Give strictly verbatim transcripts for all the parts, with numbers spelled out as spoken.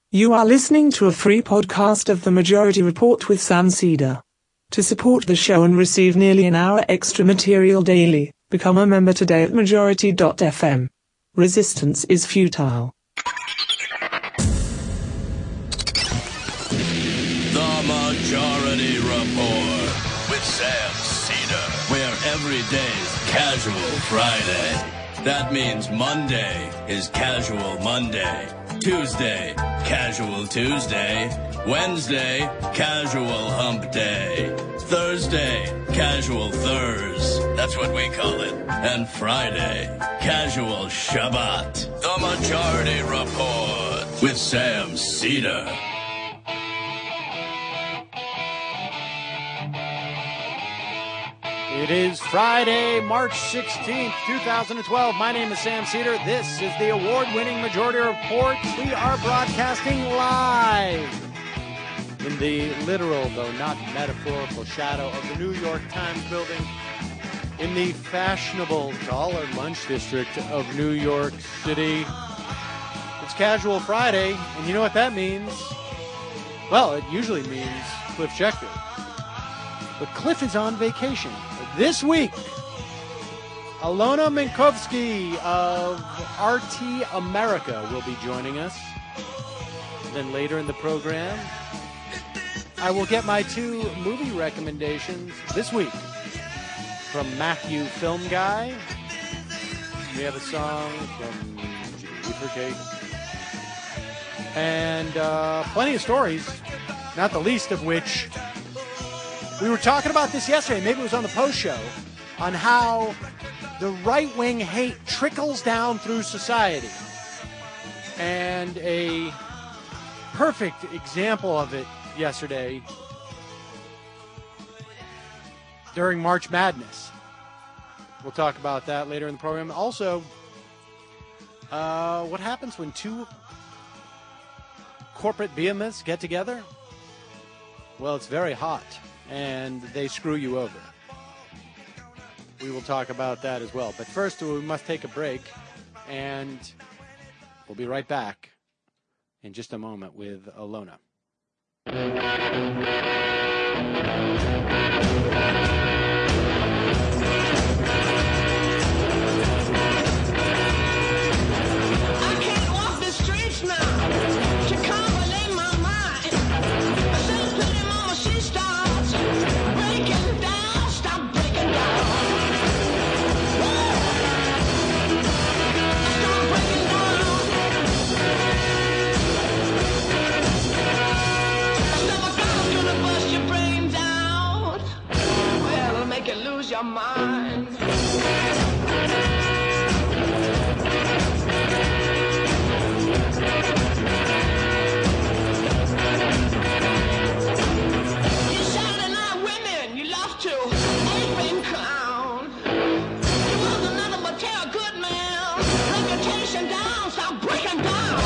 You are listening to a free podcast of The Majority Report with Sam Cedar. To support the show and receive nearly an hour extra material daily, become a member today at majority dot f m. Resistance is futile. The Majority Report with Sam Cedar, where every day's Casual Friday. That means Monday is Casual Monday. Tuesday, Casual Tuesday. Wednesday, Casual Hump Day. Thursday, Casual Thurs. That's what we call it. And Friday, Casual Shabbat. The Majority Report with Sam Cedar. It is Friday, March sixteenth, twenty twelve. My name is Sam Cedar. This is the award-winning Majority Report. We are broadcasting live in the literal, though not metaphorical, shadow of the New York Times building in the fashionable dollar lunch district of New York City. It's Casual Friday, and you know what that means? Well, it usually means Cliff Schechter. But Cliff is on vacation. This week, Alona Minkowski of R T America will be joining us. And then later in the program, I will get my two movie recommendations this week from Matthew Film Guy. We have a song from Jennifer Cake. And uh, plenty of stories, not the least of which... We were talking about this yesterday, maybe it was on the post show, on how the right-wing hate trickles down through society. And a perfect example of it yesterday during March Madness. We'll talk about that later in the program. Also, uh, what happens when two corporate behemoths get together? Well, it's very hot. And they screw you over. We will talk about that as well. But first, we must take a break, and we'll be right back in just a moment with Alona. I can't walk the streets now. Chicago in my mind. I said put him on my she starts breaking down. Stop breaking down. Stop breaking down. Stop a girl's gonna bust your brains out. Well, it'll make you lose your mind. You Saturday night women, you love to aping clown. You was another Mattel Goodman. Reputation down, stop breaking down.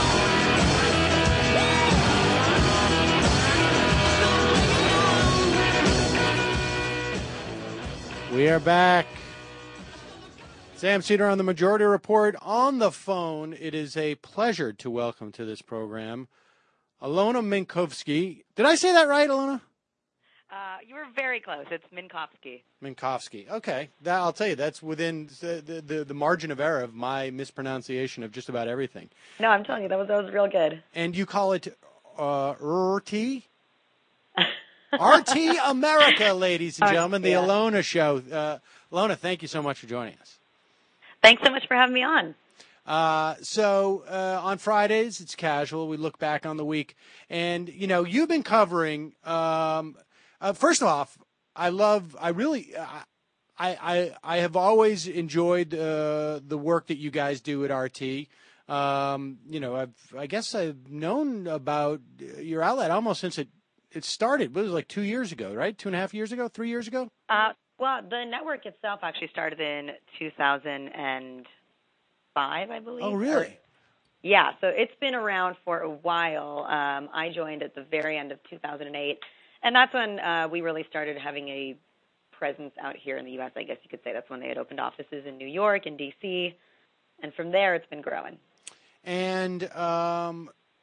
We are back. Sam Cedar on the Majority Report. On the phone, it is a pleasure to welcome to this program Alona Minkowski. Did I say that right, Alona? Uh, you were very close. It's Minkowski. Minkowski. Okay. That, I'll tell you, that's within the, the, the, the margin of error of my mispronunciation of just about everything. No, I'm telling you, that was that was real good. And you call it uh, R T? R T America, ladies and gentlemen, the Yeah. Alona Show. Uh, Alona, thank you so much for joining us. Thanks so much for having me on. Uh, so uh, on Fridays, it's casual. We look back on the week. And, you know, you've been covering, um, uh, first off, I love, I really, uh, I, I, I have always enjoyed uh, the work that you guys do at R T. Um, you know, I've, I guess I've known about your outlet almost since it, it started. It was like two years ago, right? Two and a half years ago, three years ago? Uh, well, the network itself actually started in two thousand five, I believe. Oh, really? Or, yeah, so it's been around for a while. Um, I joined at the very end of two thousand eight, and that's when uh, we really started having a presence out here in the U S, I guess you could say. That's when they had opened offices in New York and D C, and from there it's been growing. And, um,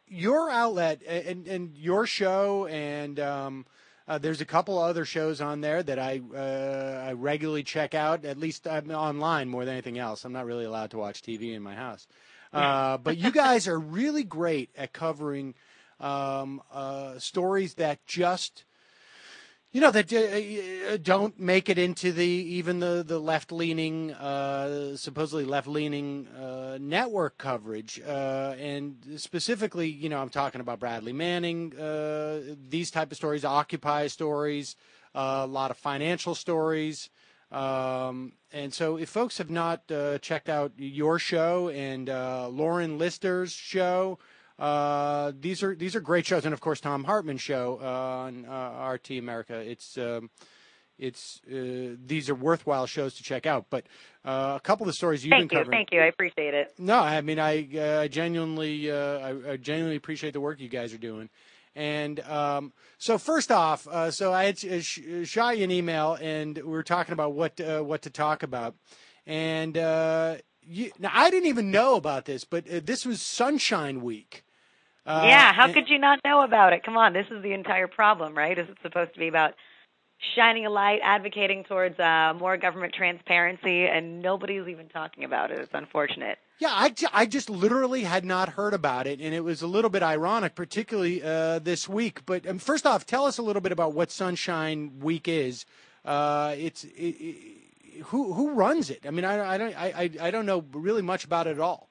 your outlet and, and your show, and um, uh, there's a couple other shows on there that I uh, I regularly check out. At least I'm online more than anything else. I'm not really allowed to watch T V in my house. Uh, but you guys are really great at covering um, uh, stories that just, you know, that uh, don't make it into the even the the left leaning, uh, supposedly left leaning uh, network coverage, uh, and specifically, you know, I'm talking about Bradley Manning, uh, these type of stories, Occupy stories, uh, a lot of financial stories. Um, and so if folks have not uh, checked out your show and uh, Lauren Lister's show, uh, these are these are great shows, and of course Tom Hartman's show uh, on uh, R T America. It's um, it's uh, these are worthwhile shows to check out. But uh, a couple of the stories you've Thank been you, covering. thank you. I appreciate it. No, I mean I uh, genuinely uh, I, I genuinely appreciate the work you guys are doing. And um, so first off, uh, so I had sh- shot you an email, and we were talking about what uh, what to talk about. And uh, you, now I didn't even know about this, but uh, this was Sunshine Week. Uh, yeah, how and, could you not know about it? Come on, this is the entire problem, right? Is it supposed to be about shining a light, advocating towards uh, more government transparency, and nobody's even talking about it. It's unfortunate. Yeah, I, I just literally had not heard about it, and it was a little bit ironic, particularly uh, this week. But um, first off, tell us a little bit about what Sunshine Week is. Uh, it's it, it, who who runs it? I mean, I, I don't I, I don't know really much about it at all.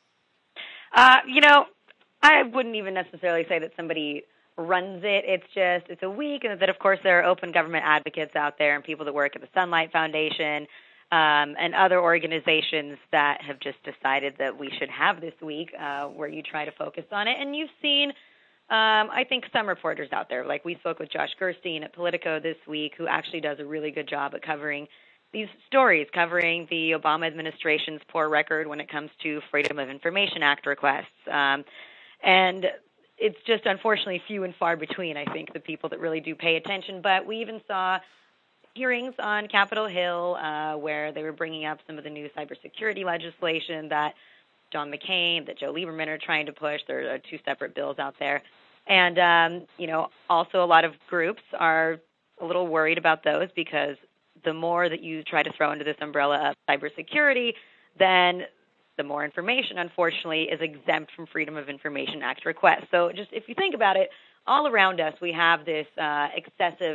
Uh, you know, I wouldn't even necessarily say that somebody runs it. It's just it's a week, and that of course there are open government advocates out there and people that work at the Sunlight Foundation. Um, and other organizations that have just decided that we should have this week uh, where you try to focus on it. And you've seen, um, I think, some reporters out there. Like we spoke with Josh Gerstein at Politico this week, who actually does a really good job at covering these stories, covering the Obama administration's poor record when it comes to Freedom of Information Act requests. Um, and it's just unfortunately few and far between, I think, the people that really do pay attention. But we even saw hearings on Capitol Hill uh, where they were bringing up some of the new cybersecurity legislation that John McCain, that Joe Lieberman are trying to push. There are two separate bills out there. And, um, you know, also a lot of groups are a little worried about those because the more that you try to throw into this umbrella of cybersecurity, then the more information, unfortunately, is exempt from Freedom of Information Act requests. So just if you think about it, all around us we have this uh, excessive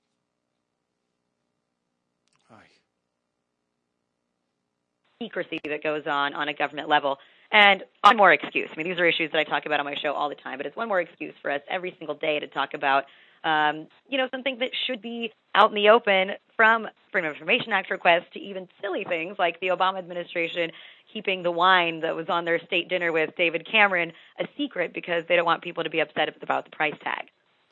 secrecy that goes on on a government level. And one more excuse. I mean, these are issues that I talk about on my show all the time, but it's one more excuse for us every single day to talk about, um, you know, something that should be out in the open, from Freedom of Information Act requests to even silly things like the Obama administration keeping the wine that was on their state dinner with David Cameron a secret because they don't want people to be upset about the price tag.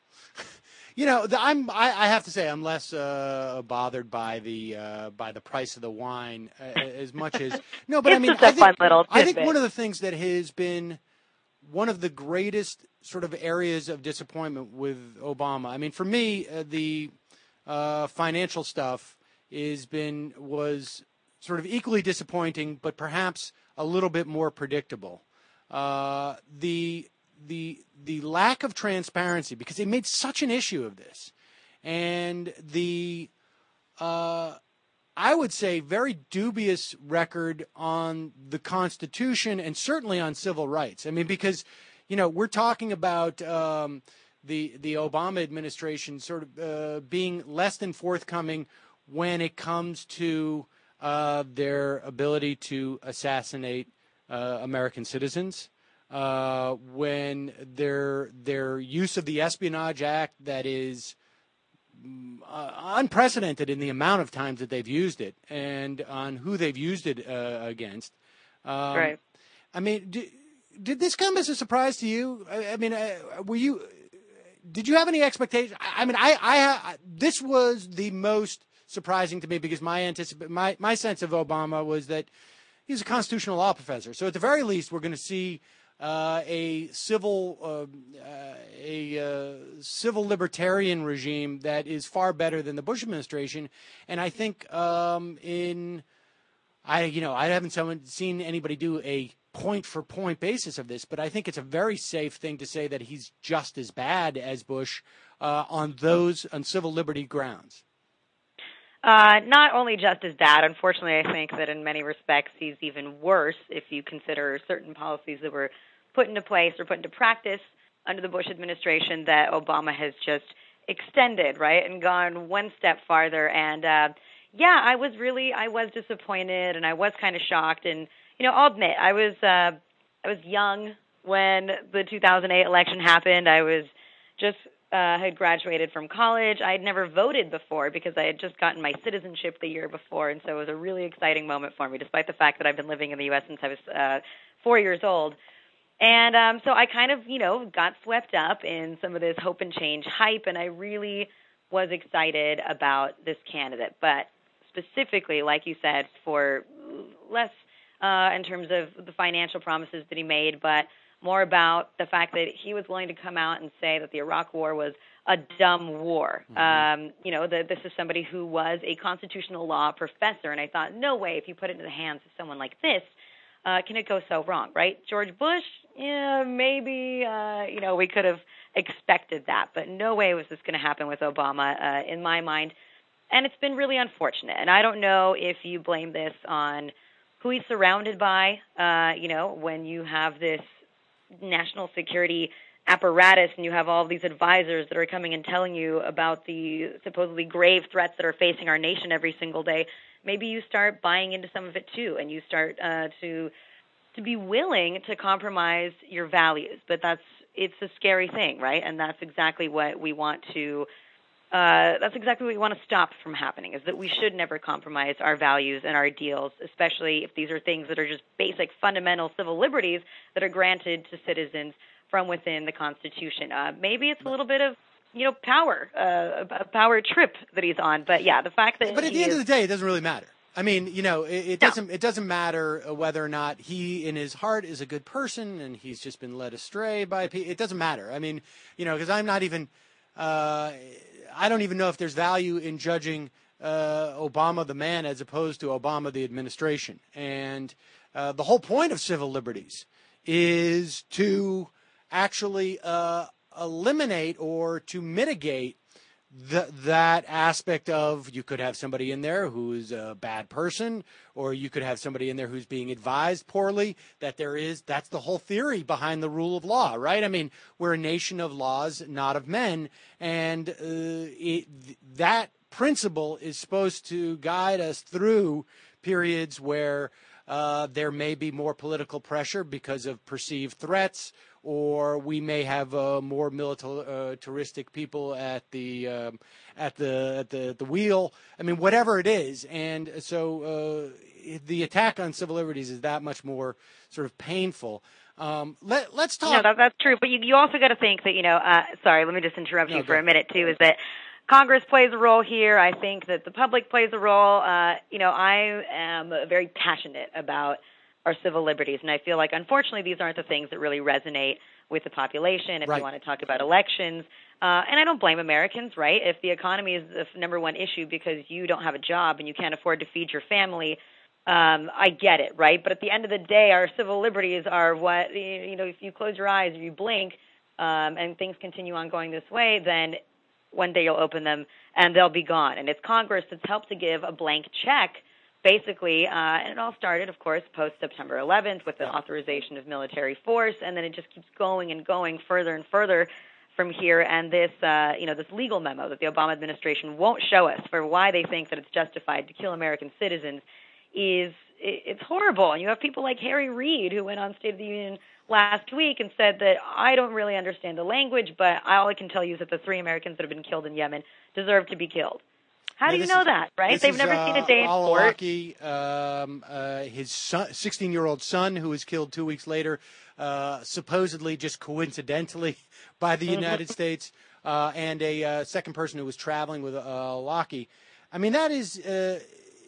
You know, the, I'm. I, I have to say, I'm less uh, bothered by the uh, by the price of the wine uh, as much as no. But it's I mean, just a I think, fun little I think tidbit. one of the things that has been one of the greatest sort of areas of disappointment with Obama. I mean, for me, uh, the uh, financial stuff is been was sort of equally disappointing, but perhaps a little bit more predictable. Uh, the the the lack of transparency, because they made such an issue of this, and the uh, I would say very dubious record on the Constitution and certainly on civil rights. I mean, because you know we're talking about um, the the Obama administration sort of uh, being less than forthcoming when it comes to uh, their ability to assassinate uh, American citizens. Uh, when their their use of the Espionage Act that is uh, unprecedented in the amount of times that they've used it and on who they've used it uh, against. Um, right. I mean, did, did this come as a surprise to you? I, I mean, uh, were you? Did you have any expectations? I, I mean, I, I, I this was the most surprising to me because my anticip- my my sense of Obama was that he's a constitutional law professor. So at the very least, we're going to see Uh, a civil, uh, uh, a uh, civil libertarian regime that is far better than the Bush administration, and I think um, in, I you know I haven't someone, seen anybody do a point for point basis of this, but I think it's a very safe thing to say that he's just as bad as Bush uh, on those on civil liberty grounds. Uh, not only just as bad, unfortunately, I think that in many respects he's even worse if you consider certain policies that were put into place or put into practice under the Bush administration that Obama has just extended, right, and gone one step farther. And, uh, yeah, I was really, I was disappointed and I was kind of shocked. And, you know, I'll admit, I was, uh, I was young when the two thousand eight election happened. I was just Uh, had graduated from college. I had never voted before because I had just gotten my citizenship the year before, and so it was a really exciting moment for me, despite the fact that I've been living in the U S since I was uh, four years old. And um, so I kind of, you know, got swept up in some of this hope and change hype, and I really was excited about this candidate. But specifically, like you said, for less uh, in terms of the financial promises that he made, but more about the fact that he was willing to come out and say that the Iraq War was a dumb war. Mm-hmm. Um, you know, the, this is somebody who was a constitutional law professor, and I thought, no way, if you put it in the hands of someone like this, uh, can it go so wrong, right? George Bush, yeah, maybe, uh, you know, we could have expected that, but no way was this going to happen with Obama, uh, in my mind. And it's been really unfortunate, and I don't know if you blame this on who he's surrounded by, uh, you know, when you have this national security apparatus and you have all these advisors that are coming and telling you about the supposedly grave threats that are facing our nation every single day, maybe you start buying into some of it too, and you start uh, to to be willing to compromise your values. But that's it's a scary thing, right? And that's exactly what we want to uh, that's exactly what we want to stop from happening, is that we should never compromise our values and our ideals, especially if these are things that are just basic, fundamental civil liberties that are granted to citizens from within the Constitution. Uh, maybe it's a little bit of, you know, power, uh, a power trip that he's on. But, yeah, the fact that But at the end is, of the day, it doesn't really matter. I mean, you know, it, it No. doesn't it doesn't matter whether or not he, in his heart, is a good person and he's just been led astray by people. It doesn't matter. I mean, you know, because I'm not even uh, – I don't even know if there's value in judging uh, Obama the man as opposed to Obama the administration. And uh, the whole point of civil liberties is to actually uh, eliminate or to mitigate the, that aspect of, you could have somebody in there who's a bad person, or you could have somebody in there who's being advised poorly. That there is, that's the whole theory behind the rule of law, right? I mean, we're a nation of laws, not of men, and uh, it, that principle is supposed to guide us through periods where uh, there may be more political pressure because of perceived threats, or we may have uh, more militaristic people at the um, at the at the the wheel. I mean, whatever it is, and so uh, the attack on civil liberties is that much more sort of painful. Um, let let's talk. No, that, that's true. But you, you also got to think that, you know. Uh, sorry, let me just interrupt No, you go. for a minute too. Is that Congress plays a role here? I think that the public plays a role. Uh, you know, I am very passionate about our civil liberties, and I feel like, unfortunately, these aren't the things that really resonate with the population. If Right. you want to talk about elections, uh, and I don't blame Americans, right? If the economy is the number one issue because you don't have a job and you can't afford to feed your family, um, I get it, right? But at the end of the day, our civil liberties are what, you know, if you close your eyes, if you blink, um, and things continue on going this way, then one day you'll open them and they'll be gone. And it's Congress that's helped to give a blank check, basically, uh, and it all started, of course, post-September eleventh with the authorization of military force, and then it just keeps going and going further and further from here. And this, uh, you know, this legal memo that the Obama administration won't show us for why they think that it's justified to kill American citizens is it's horrible. And you have people like Harry Reid, who went on State of the Union last week and said that I don't really understand the language, but all I can tell you is that the three Americans that have been killed in Yemen deserve to be killed. How do Yeah, you this know is- that, right? this They've is, never uh, seen a day in court. Al-Awlaki, um, uh, his son, sixteen-year-old son, who was killed two weeks later, uh, supposedly just coincidentally by the United States, uh, and a uh, second person who was traveling with uh, Al-Awlaki. I mean, that is, uh,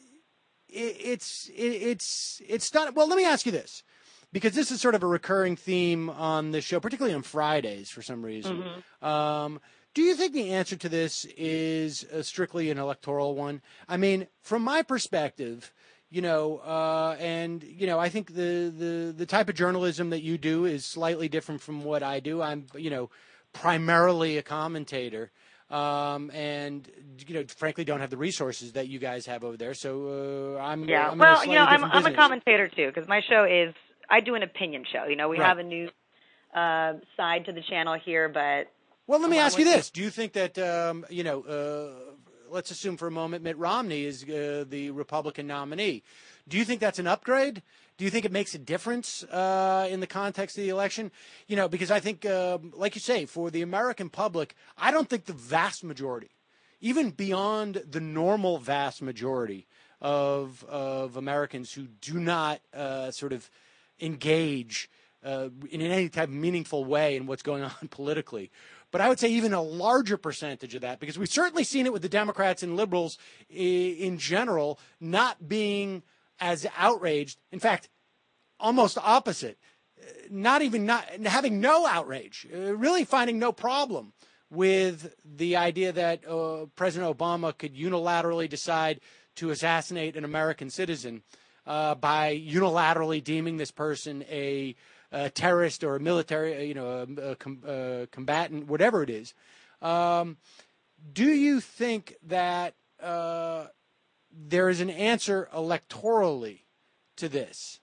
it, it's, it, it's, it's not. Well, let me ask you this, because this is sort of a recurring theme on this show, particularly on Fridays for some reason. Um, Do you think the answer to this is uh, strictly an electoral one? I mean, from my perspective, You know, uh, and you know, I think the, the the type of journalism that you do is slightly different from what I do. I'm, you know, primarily a commentator, um, and you know, frankly, don't have the resources that you guys have over there. So uh, I'm Yeah, I'm in a well, slightly you know, I'm different I'm a business. commentator too because my show is I do an opinion show. You know, we Right. have a new uh, side to the channel here, but Well, let me I'm- ask I'm you with this: do you think that um, you know? Uh, let's assume for a moment Mitt Romney is uh, the Republican nominee. Do you think that's an upgrade? Do you think it makes a difference uh, in the context of the election? You know, because I think, uh, like you say, for the American public, I don't think the vast majority, even beyond the normal vast majority of of Americans who do not uh, sort of engage uh, in any type of meaningful way in what's going on politically. But I would say even a larger percentage of that, because we've certainly seen it with the Democrats and liberals in general not being as outraged. In fact, almost opposite. Not even not having no outrage, uh, really finding no problem with the idea that uh, President Obama could unilaterally decide to assassinate an American citizen uh, by unilaterally deeming this person a, a terrorist or a military, you know, a, a, com- a combatant, whatever it is. Um, do you think that uh, there is an answer electorally to this?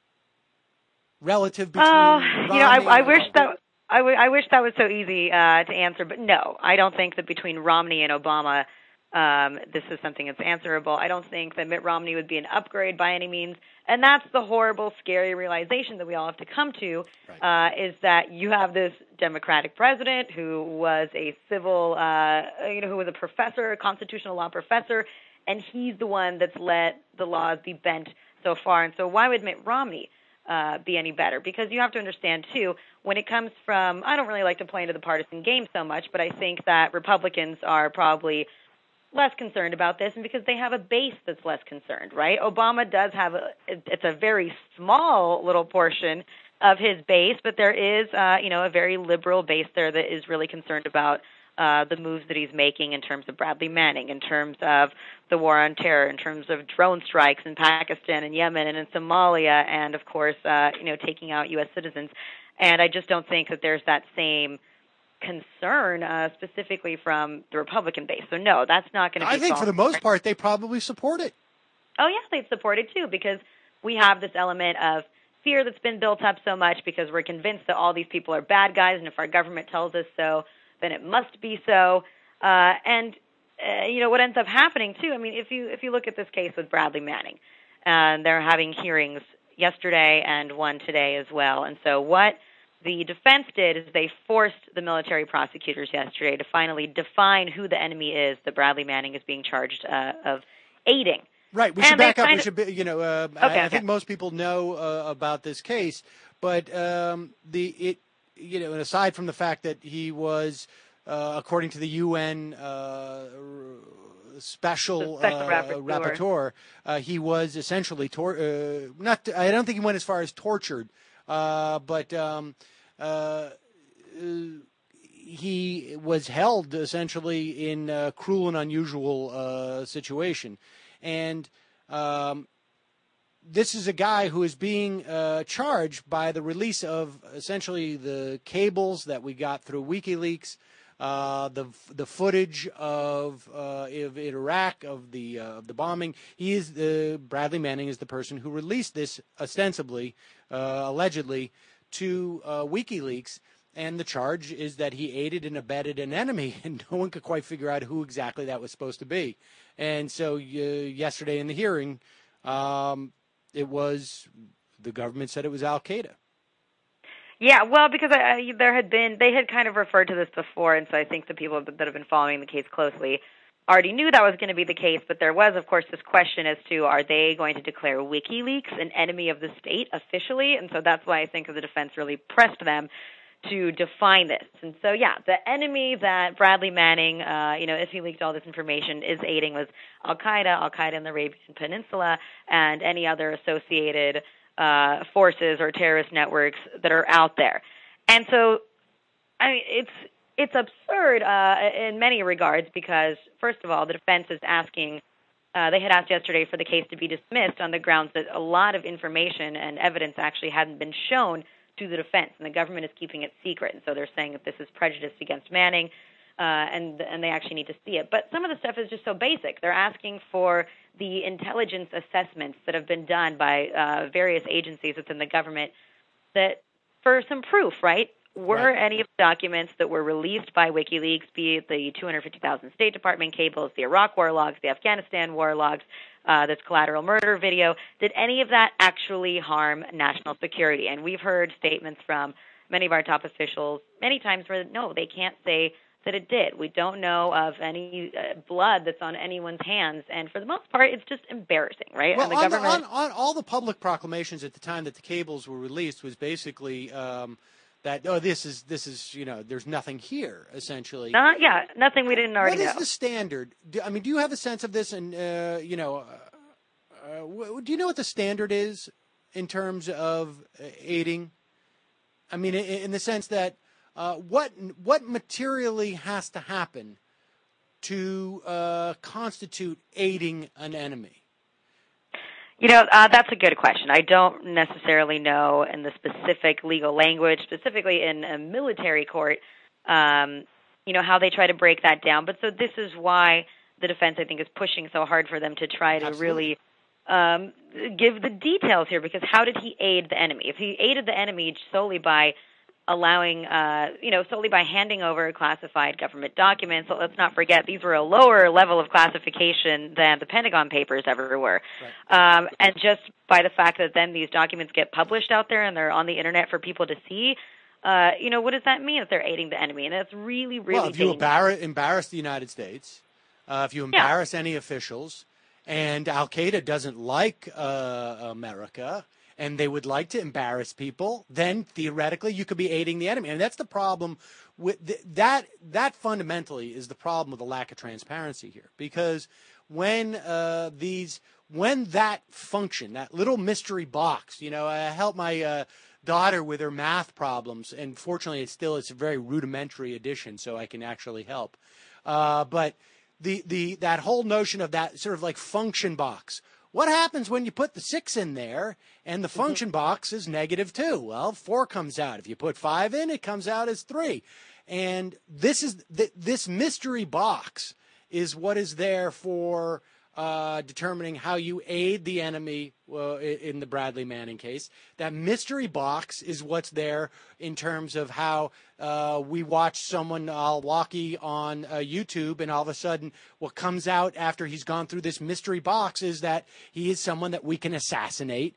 Relative between Uh, Romney you know, I, I and wish Obama. that I, w- I wish that was so easy uh, to answer, but no, I don't think that between Romney and Obama, um, this is something that's answerable. I don't think that Mitt Romney would be an upgrade by any means, and that's the horrible, scary realization that we all have to come to, Right. uh, is that you have this Democratic president who was a civil, uh, you know, who was a professor, a constitutional law professor, and he's the one that's let the laws be bent so far. And so why would Mitt Romney Uh, be any better? Because you have to understand, too, when it comes from, I don't really like to play into the partisan game so much, but I think that Republicans are probably less concerned about this, and because they have a base that's less concerned, right? Obama does have a, it's a very small little portion of his base, but there is, uh, you know, a very liberal base there that is really concerned about uh, the moves that he's making in terms of Bradley Manning, in terms of the war on terror, in terms of drone strikes in Pakistan and Yemen and in Somalia, and, of course, uh, you know, taking out U S citizens. And I just don't think that there's that same concern uh, specifically from the Republican base. So, no, that's not going to be I think for the solved. most part, they probably support it. Oh, yeah, they'd support it, too, because we have this element of fear that's been built up so much because we're convinced that all these people are bad guys, and if our government tells us so, then it must be so. Uh, and, uh, you know, what ends up happening, too, I mean, if you if you look at this case with Bradley Manning, and they're having hearings yesterday and one today as well. And so what the defense did is they forced the military prosecutors yesterday to finally define who the enemy is that Bradley Manning is being charged uh, of aiding. Right. We And should back they up. We kind of- should, be, you know, uh, Okay, I, I okay. think most people know uh, about this case, but um, the it, you know, and aside from the fact that he was, uh, according to the U N uh, special, The special uh, rapporteur. rapporteur, uh, he was essentially tor- uh, not. I don't think he went as far as tortured, uh, but. Um, uh, he was held essentially in a cruel and unusual uh, situation. And um, this is a guy who is being uh, charged by the release of essentially the cables that we got through WikiLeaks, uh, the the footage of, uh, of Iraq, of the uh, of the bombing. He is the Bradley Manning is the person who released this ostensibly, uh, allegedly, to uh, WikiLeaks. And the charge is that he aided and abetted an enemy, and no one could quite figure out who exactly that was supposed to be. And so uh, yesterday in the hearing, um, it was the government said it was Al Qaeda. Yeah, well, because I, I, there had been, they had kind of referred to this before, and so I think the people that have been following the case closely already knew that was going to be the case, but there was, of course, this question as to are they going to declare WikiLeaks an enemy of the state officially, and so that's why I think the defense really pressed them to define this. And so, yeah, the enemy that Bradley Manning, uh, you know, if he leaked all this information, is aiding was Al-Qaeda, Al-Qaeda in the Arabian Peninsula, and any other associated uh, forces or terrorist networks that are out there. And so, I mean, it's it's absurd uh, in many regards because, first of all, the defense is asking uh, they had asked yesterday for the case to be dismissed on the grounds that a lot of information and evidence actually hadn't been shown to the defense, and the government is keeping it secret. And so they're saying that this is prejudice against Manning, uh, and and they actually need to see it. But some of the stuff is just so basic. They're asking for the intelligence assessments that have been done by uh, various agencies within the government that for some proof, right? Were Right. any of the documents that were released by WikiLeaks, be it the two hundred fifty thousand State Department cables, the Iraq war logs, the Afghanistan war logs, uh, this collateral murder video, did any of that actually harm national security? And we've heard statements from many of our top officials many times where, no, they can't say that it did. We don't know of any uh, blood that's on anyone's hands. And for the most part, it's just embarrassing, right? Well, and the on, the, government... on, on all the public proclamations at the time that the cables were released was basically um, that, oh, this is, this is, you know, there's nothing here, essentially. Not, yeah, nothing we didn't already What is know. the standard? Do, I mean, do you have a sense of this? And, uh, you know, uh, uh, do you know what the standard is in terms of uh, aiding? I mean, in, in the sense that uh, what what materially has to happen to uh, constitute aiding an enemy? You know, uh, that's a good question. I don't necessarily know in the specific legal language, specifically in a military court, um, you know, how they try to break that down. But so this is why the defense, I think, is pushing so hard for them to try to Absolutely. really um, give the details here, because how did he aid the enemy? If he aided the enemy solely by allowing, uh, you know, solely by handing over classified government documents. So let's not forget, these were a lower level of classification than the Pentagon Papers ever were. Right. Um, and just by the fact that then these documents get published out there and they're on the internet for people to see, uh, you know, what does that mean if they're aiding the enemy? And that's really, really Well, if you dangerous. embarrass, embarrass the United States, uh, if you embarrass yeah. any officials, and Al-Qaeda doesn't like uh, America, and they would like to embarrass people, then theoretically you could be aiding the enemy. And that's the problem with th- that. That fundamentally is the problem with the lack of transparency here, because when uh, these, when that function, that little mystery box, you know, I help my uh, daughter with her math problems, and fortunately, it's still it's a very rudimentary edition, so I can actually help. Uh, but the the that whole notion of that sort of like function box. What happens when you put the six in there and the function box is negative two? Well, four comes out. If you put five in, it comes out as three. And this is th- this mystery box is what is there for uh, determining how you aid the enemy uh, in the Bradley Manning case. That mystery box is what's there in terms of how uh, we watch someone Al-Awlaki on uh, YouTube, and all of a sudden what comes out after he's gone through this mystery box is that he is someone that we can assassinate.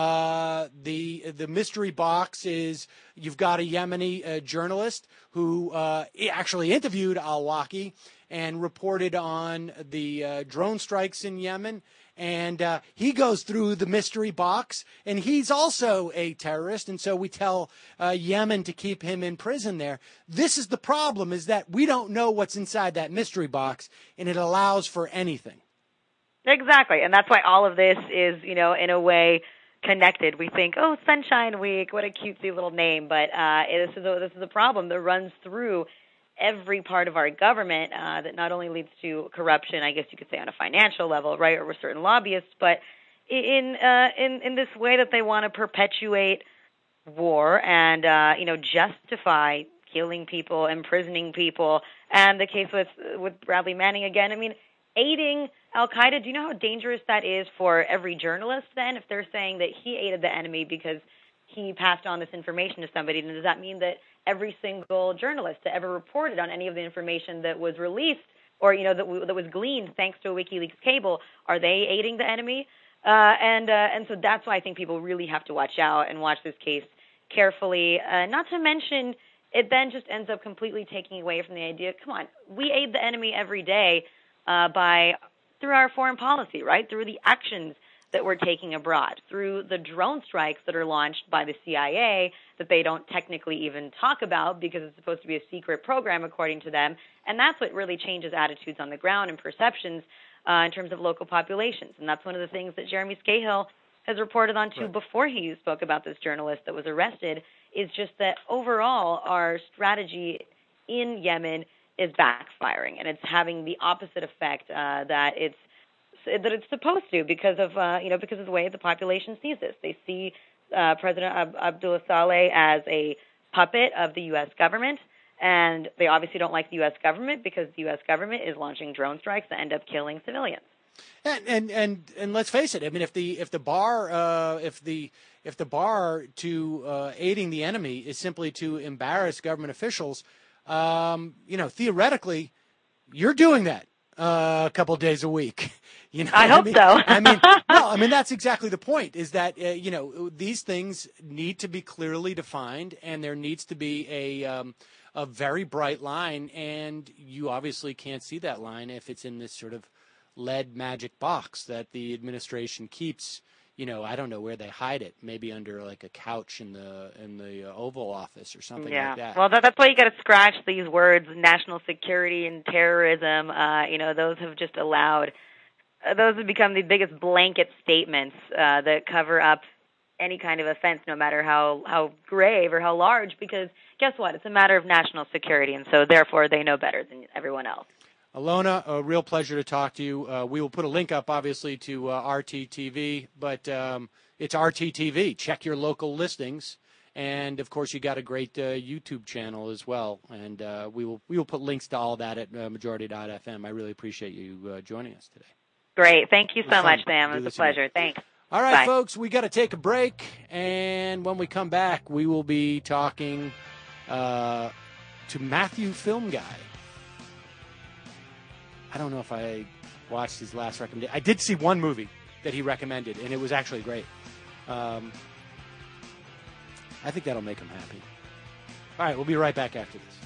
Uh, the the mystery box is you've got a Yemeni uh, journalist who uh, actually interviewed Al-Awlaki and reported on the uh, drone strikes in Yemen. And uh, he goes through the mystery box, and he's also a terrorist. And so we tell uh, Yemen to keep him in prison there. This is the problem, is that we don't know what's inside that mystery box, and it allows for anything. Exactly. And that's why all of this is, you know, in a way connected. We think, oh, Sunshine Week, what a cutesy little name. But uh, this is a, this is a problem that runs through every part of our government uh, that not only leads to corruption, I guess you could say on a financial level, right, or with certain lobbyists, but in uh, in in this way that they want to perpetuate war and uh, you know justify killing people, imprisoning people. And the case with with Bradley Manning again. I mean, aiding Al-Qaeda. Do you know how dangerous that is for every journalist? Then, if they're saying that he aided the enemy because he passed on this information to somebody, then does that mean that every single journalist that ever reported on any of the information that was released or, you know, that, w- that was gleaned thanks to a WikiLeaks cable, are they aiding the enemy? Uh, and uh, and so that's why I think people really have to watch out and watch this case carefully. Uh, not to mention, it then just ends up completely taking away from the idea, come on, we aid the enemy every day uh, by through our foreign policy, right, through the actions that we're taking abroad, through the drone strikes that are launched by the C I A that they don't technically even talk about because it's supposed to be a secret program according to them. And that's what really changes attitudes on the ground and perceptions uh, in terms of local populations. And that's one of the things that Jeremy Scahill has reported on, too, right, before he spoke about this journalist that was arrested, is just that overall our strategy in Yemen is backfiring, and it's having the opposite effect uh, that it's that it's supposed to because of uh, you know because of the way the population sees this. They see uh, President Ab- Abdullah Saleh as a puppet of the U S government, and they obviously don't like the U S government because the U S government is launching drone strikes that end up killing civilians. And and and, and let's face it. I mean, if the if the bar uh, if the if the bar to uh, aiding the enemy is simply to embarrass government officials, um, you know, theoretically, you're doing that uh, a couple of days a week. You know, I hope I mean, so. I mean, no, I mean that's exactly the point. Is that uh, you know these things need to be clearly defined, and there needs to be a um, a very bright line, and you obviously can't see that line if it's in this sort of lead magic box that the administration keeps. You know, I don't know where they hide it. Maybe under like a couch in the in the Oval Office or something yeah. like that. Well, that, that's why you got to scratch these words: national security and terrorism. Uh, you know, those have just allowed. Uh, those have become the biggest blanket statements uh, that cover up any kind of offense, no matter how, how grave or how large, because guess what? It's a matter of national security, and so therefore they know better than everyone else. Alona, a real pleasure to talk to you. Uh, we will put a link up, obviously, to uh, R T T V, but um, it's R T T V. Check your local listings. And, of course, you got a great uh, YouTube channel as well. And uh, we will we will put links to all of that at uh, majority dot f m. I really appreciate you uh, joining us today. Great. Thank you so fun. much, Sam. Do It was a this again. pleasure. Thanks. All right, Bye. folks, we got to take a break. And when we come back, we will be talking uh, to Matthew Film Guy. I don't know if I watched his last recommendation. I did see one movie that he recommended, and it was actually great. Um, I think that'll make him happy. All right, we'll be right back after this.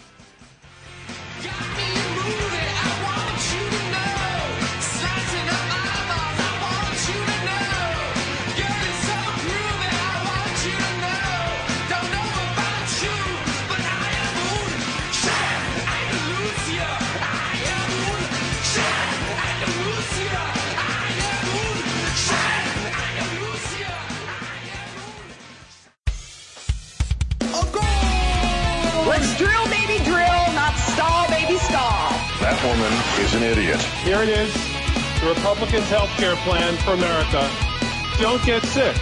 Let's drill, baby, drill, not stall, baby, stall. That woman is an idiot. Here it is, the Republicans' health care plan for America. Don't get sick.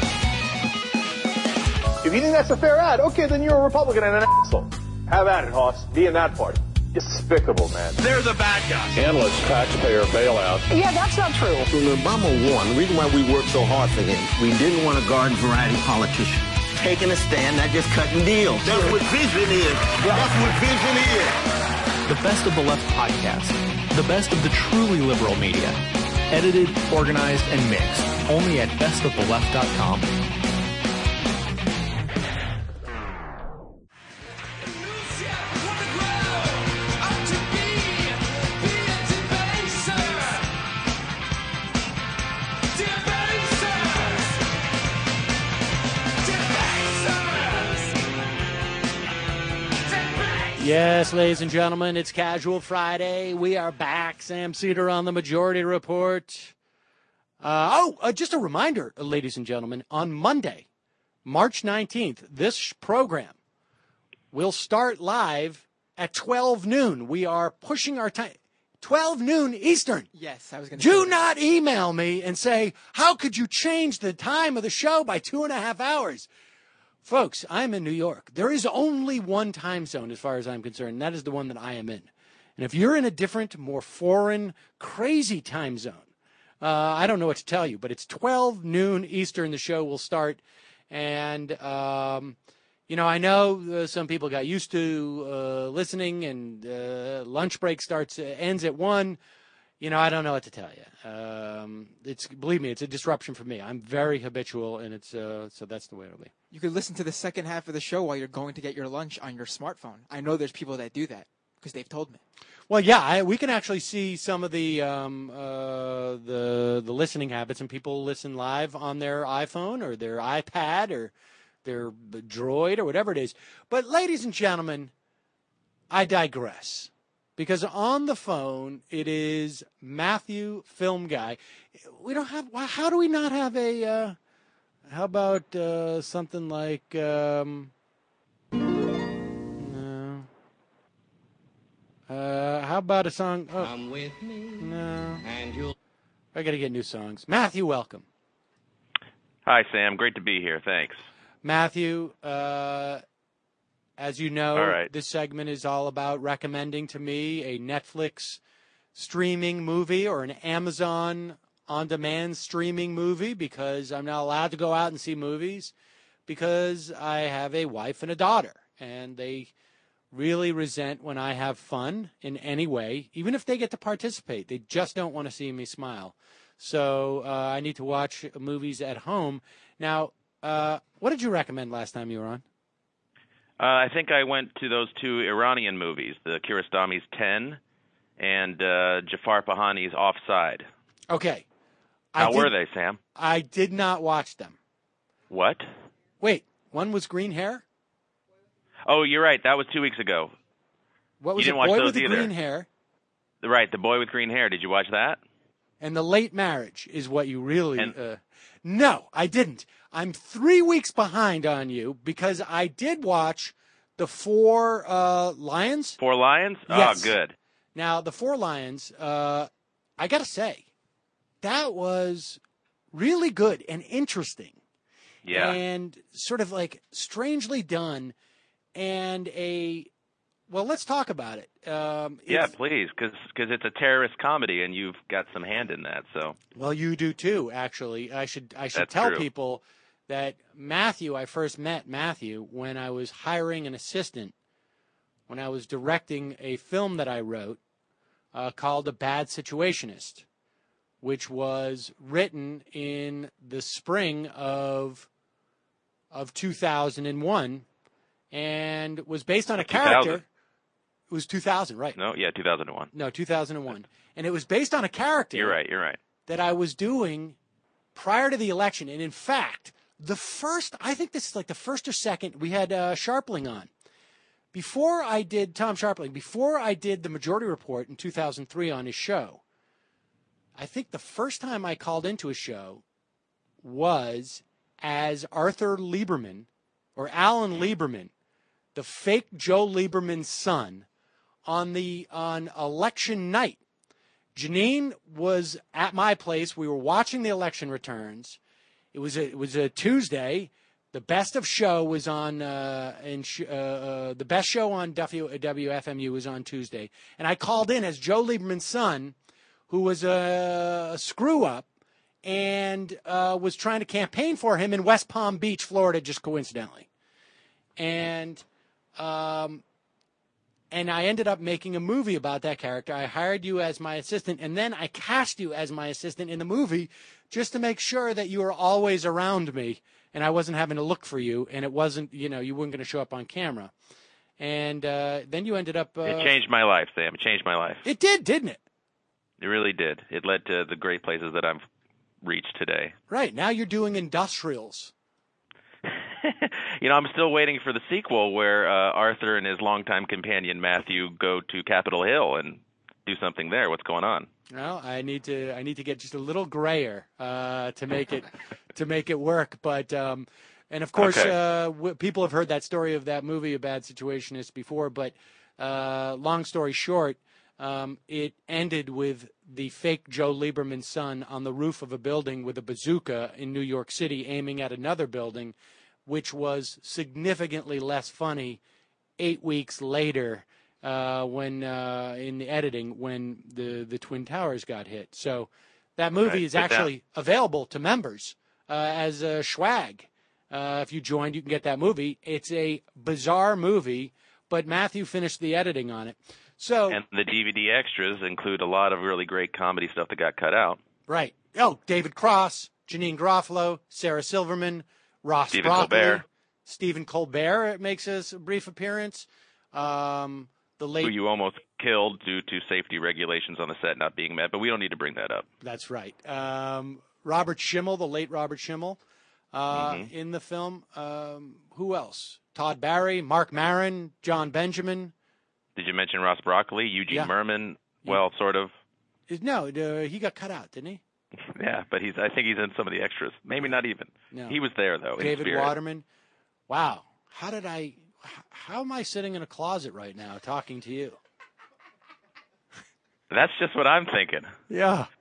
If you think that's a fair ad, okay, then you're a Republican and an asshole. Have at it, Hoss. Be in that party. Despicable, man. They're the bad guys. Endless taxpayer bailout. Yeah, that's not true. When Obama won, the reason why we worked so hard for him, we didn't want a garden variety politician. Taking a stand, not just cutting deals. That's what vision is. That's what vision is. The Best of the Left podcast. The best of the truly liberal media. Edited, organized, and mixed. Only at best of the left dot com. Yes, ladies and gentlemen, it's Casual Friday. We are back. Sam Cedar on the Majority Report. Uh, oh, uh, just a reminder, ladies and gentlemen, on Monday, March nineteenth, this program will start live at twelve noon. We are pushing our time. twelve noon Eastern. Yes, I was going to Do not email me and say, how could you change the time of the show by two and a half hours? Folks, I'm in New York. There is only one time zone as far as I'm concerned, and that is the one that I am in. And if you're in a different, more foreign, crazy time zone, uh, I don't know what to tell you, but it's twelve noon Eastern. The show will start. And, um, you know, I know uh, some people got used to uh, listening, and uh, lunch break starts, uh, ends at one. You know, I don't know what to tell you. Um, it's believe me, it's a disruption for me. I'm very habitual, and it's uh, so that's the way it'll be. You could listen to the second half of the show while you're going to get your lunch on your smartphone. I know there's people that do that because they've told me. Well, yeah, I, we can actually see some of the um, uh, the the listening habits, and people listen live on their iPhone or their iPad or their Droid or whatever it is. But, ladies and gentlemen, I digress. Because on the phone, it is Matthew Film Guy. We don't have, how do we not have a, uh, how about uh, something like, um, no. Uh, how about a song? Oh, Come with me, no. and you'll. I got to get new songs. Matthew, welcome. Hi, Sam. Great to be here. Thanks. Matthew, uh, as you know, all right. This segment is all about recommending to me a Netflix streaming movie or an Amazon on-demand streaming movie, because I'm not allowed to go out and see movies because I have a wife and a daughter, and they really resent when I have fun in any way, even if they get to participate. They just don't want to see me smile. So uh, I need to watch movies at home. Now, uh, what did you recommend last time you were on? Uh, I think I went to those two Iranian movies, the Kiarostami's ten and uh, Jafar Pahani's Offside. Okay. How I were did, they, Sam? I did not watch them. What? Wait, one was green hair? Oh, you're right. That was two weeks ago. What was you it? didn't watch Boy those with the either. green hair. Right, The Boy with Green Hair. Did you watch that? And The Late Marriage is what you really... And, uh, no, I didn't. I'm three weeks behind on you because I did watch The Four uh, Lions. Four Lions? Yes. Oh, good. Now, The Four Lions, uh, I got to say, that was really good and interesting. Yeah. And sort of like strangely done, and a, well, let's talk about it. Um, Yeah, it's- please, because it's a terrorist comedy, and you've got some hand in that. So Well, you do too, actually. I should I should That's tell true. people that Matthew, I first met Matthew when I was hiring an assistant, when I was directing a film that I wrote uh, called A Bad Situationist, which was written in the spring of of two thousand one and was based on a two thousand. character. It was two thousand, right? no, yeah, two thousand one. No, two thousand one. And it was based on a character You're right. You're right. that I was doing prior to the election. And in fact, the first, I think this is like the first or second, we had uh, Sharpling on. Before I did, Tom Sharpling, before I did the Majority Report in two thousand three on his show, I think the first time I called into a show was as Arthur Lieberman, or Alan Lieberman, the fake Joe Lieberman's son, on the on election night. Janine was at my place. We were watching the election returns. It was a, it was a Tuesday. The best of show was on, uh, in sh- uh, uh, the best show on W- W F M U was on Tuesday. And I called in as Joe Lieberman's son, who was a, a screw up and uh, was trying to campaign for him in West Palm Beach, Florida, just coincidentally. And um, and I ended up making a movie about that character. I hired you as my assistant, and then I cast you as my assistant in the movie just to make sure that you were always around me and I wasn't having to look for you, and it wasn't, you know, you weren't going to show up on camera. And uh, then you ended up... Uh, It changed my life, Sam. It changed my life. It did, didn't it? It really did. It led to the great places that I've reached today. Right. Now you're doing industrials. You know, I'm still waiting for the sequel where uh, Arthur and his longtime companion Matthew go to Capitol Hill and do something there. What's going on? Well, I need to I need to get just a little grayer uh, to make it to make it work. But um, and of course, Okay. uh, w- people have heard that story of that movie, A Bad Situationist, before. But uh, long story short, um, it ended with the fake Joe Lieberman's son on the roof of a building with a bazooka in New York City, aiming at another building, which was significantly less funny eight weeks later uh, when uh, in the editing when the, the Twin Towers got hit. So that movie Right, is but that- actually available to members uh, as a swag. Uh, if you joined, you can get that movie. It's a bizarre movie, but Matthew finished the editing on it. So And the D V D extras include a lot of really great comedy stuff that got cut out. right. Oh, David Cross, Janine Garofalo, Sarah Silverman, Ross Stephen Broccoli, Colbert. Stephen Colbert makes a s- brief appearance. Um, the late Who you almost killed due to safety regulations on the set not being met, but we don't need to bring that up. That's right. Um, Robert Schimmel, the late Robert Schimmel, uh, Mhm. in the film. Um, who else? Todd Barry, Mark Maron, John Benjamin. Did you mention Ross Broccoli, Eugene Yeah. Merman? Well, sort of. Is- No, uh, he got cut out, didn't he? Yeah, but he's. I think he's in some of the extras. Maybe not even. No. He was there though. in David spirit. Waterman. Wow. How did I? h- How am I sitting in a closet right now talking to you? That's just what I'm thinking. Yeah.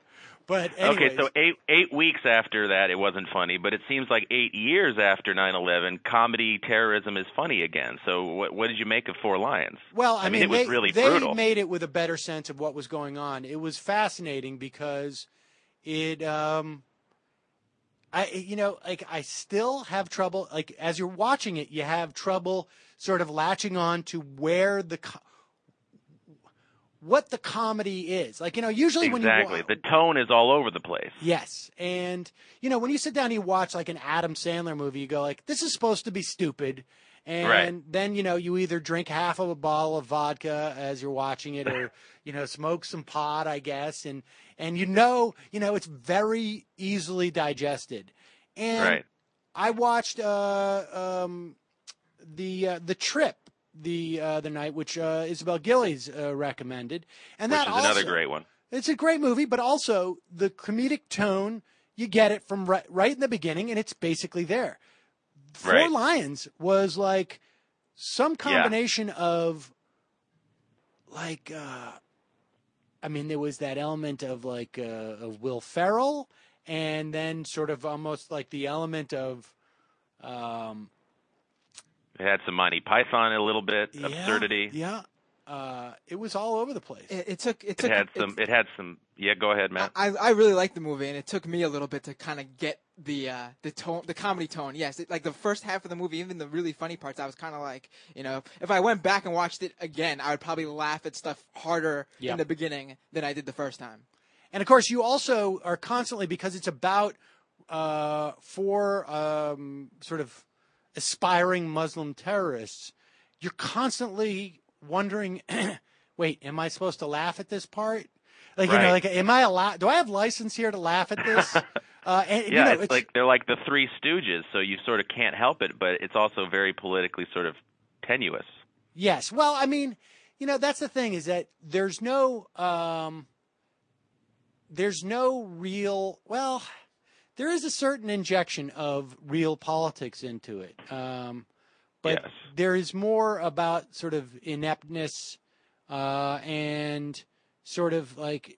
But anyways. Okay, so eight eight weeks after that, it wasn't funny, but it seems like eight years after nine eleven, comedy terrorism is funny again. So what what did you make of Four Lions? Well, I, I mean, mean, it was they, really they brutal. made it with a better sense of what was going on. It was fascinating because it, um, I, you know, like I still have trouble. Like as you're watching it, you have trouble sort of latching on to where the. Co- what the comedy is. Like, you know, usually exactly. when you Exactly. The tone is all over the place. Yes. And, you know, when you sit down and you watch like an Adam Sandler movie, you go like, this is supposed to be stupid. And right. then, you know, you either drink half of a bottle of vodka as you're watching it or, you know, smoke some pot, I guess. And, and you know, you know, it's very easily digested. And right. I watched, uh, um, the, uh, the Trip. The uh, the night, which uh, Isabel Gillies uh, recommended, and which that is also, another great one. It's a great movie, but also the comedic tone, you get it from right, right in the beginning, and it's basically there. Four right. Lions was like some combination yeah. of like, uh, I mean, there was that element of like uh, of Will Ferrell, and then sort of almost like the element of. Um, It had some Monty Python a little bit, yeah, absurdity. Yeah, uh, it was all over the place. It, it took. It, it took, had some. It, it had some. Yeah, go ahead, Matt. I I really liked the movie, and it took me a little bit to kind of get the uh, the tone, the comedy tone. Yes, it, like the first half of the movie, even the really funny parts, I was kind of like, you know, if I went back and watched it again, I would probably laugh at stuff harder yeah. in the beginning than I did the first time. And of course, you also are constantly, because it's about uh, four um, sort of aspiring Muslim terrorists, you're constantly wondering, wait, am I supposed to laugh at this part? Like, right. you know, like, am I allowed, do I have license here to laugh at this? uh, and, yeah, you know, it's, it's like, they're like the Three Stooges, so you sort of can't help it, but it's also very politically sort of tenuous. Yes. Well, I mean, you know, that's the thing is that there's no, um, there's no real, well, there is a certain injection of real politics into it. Um, but yes. there is more about sort of ineptness uh, and sort of like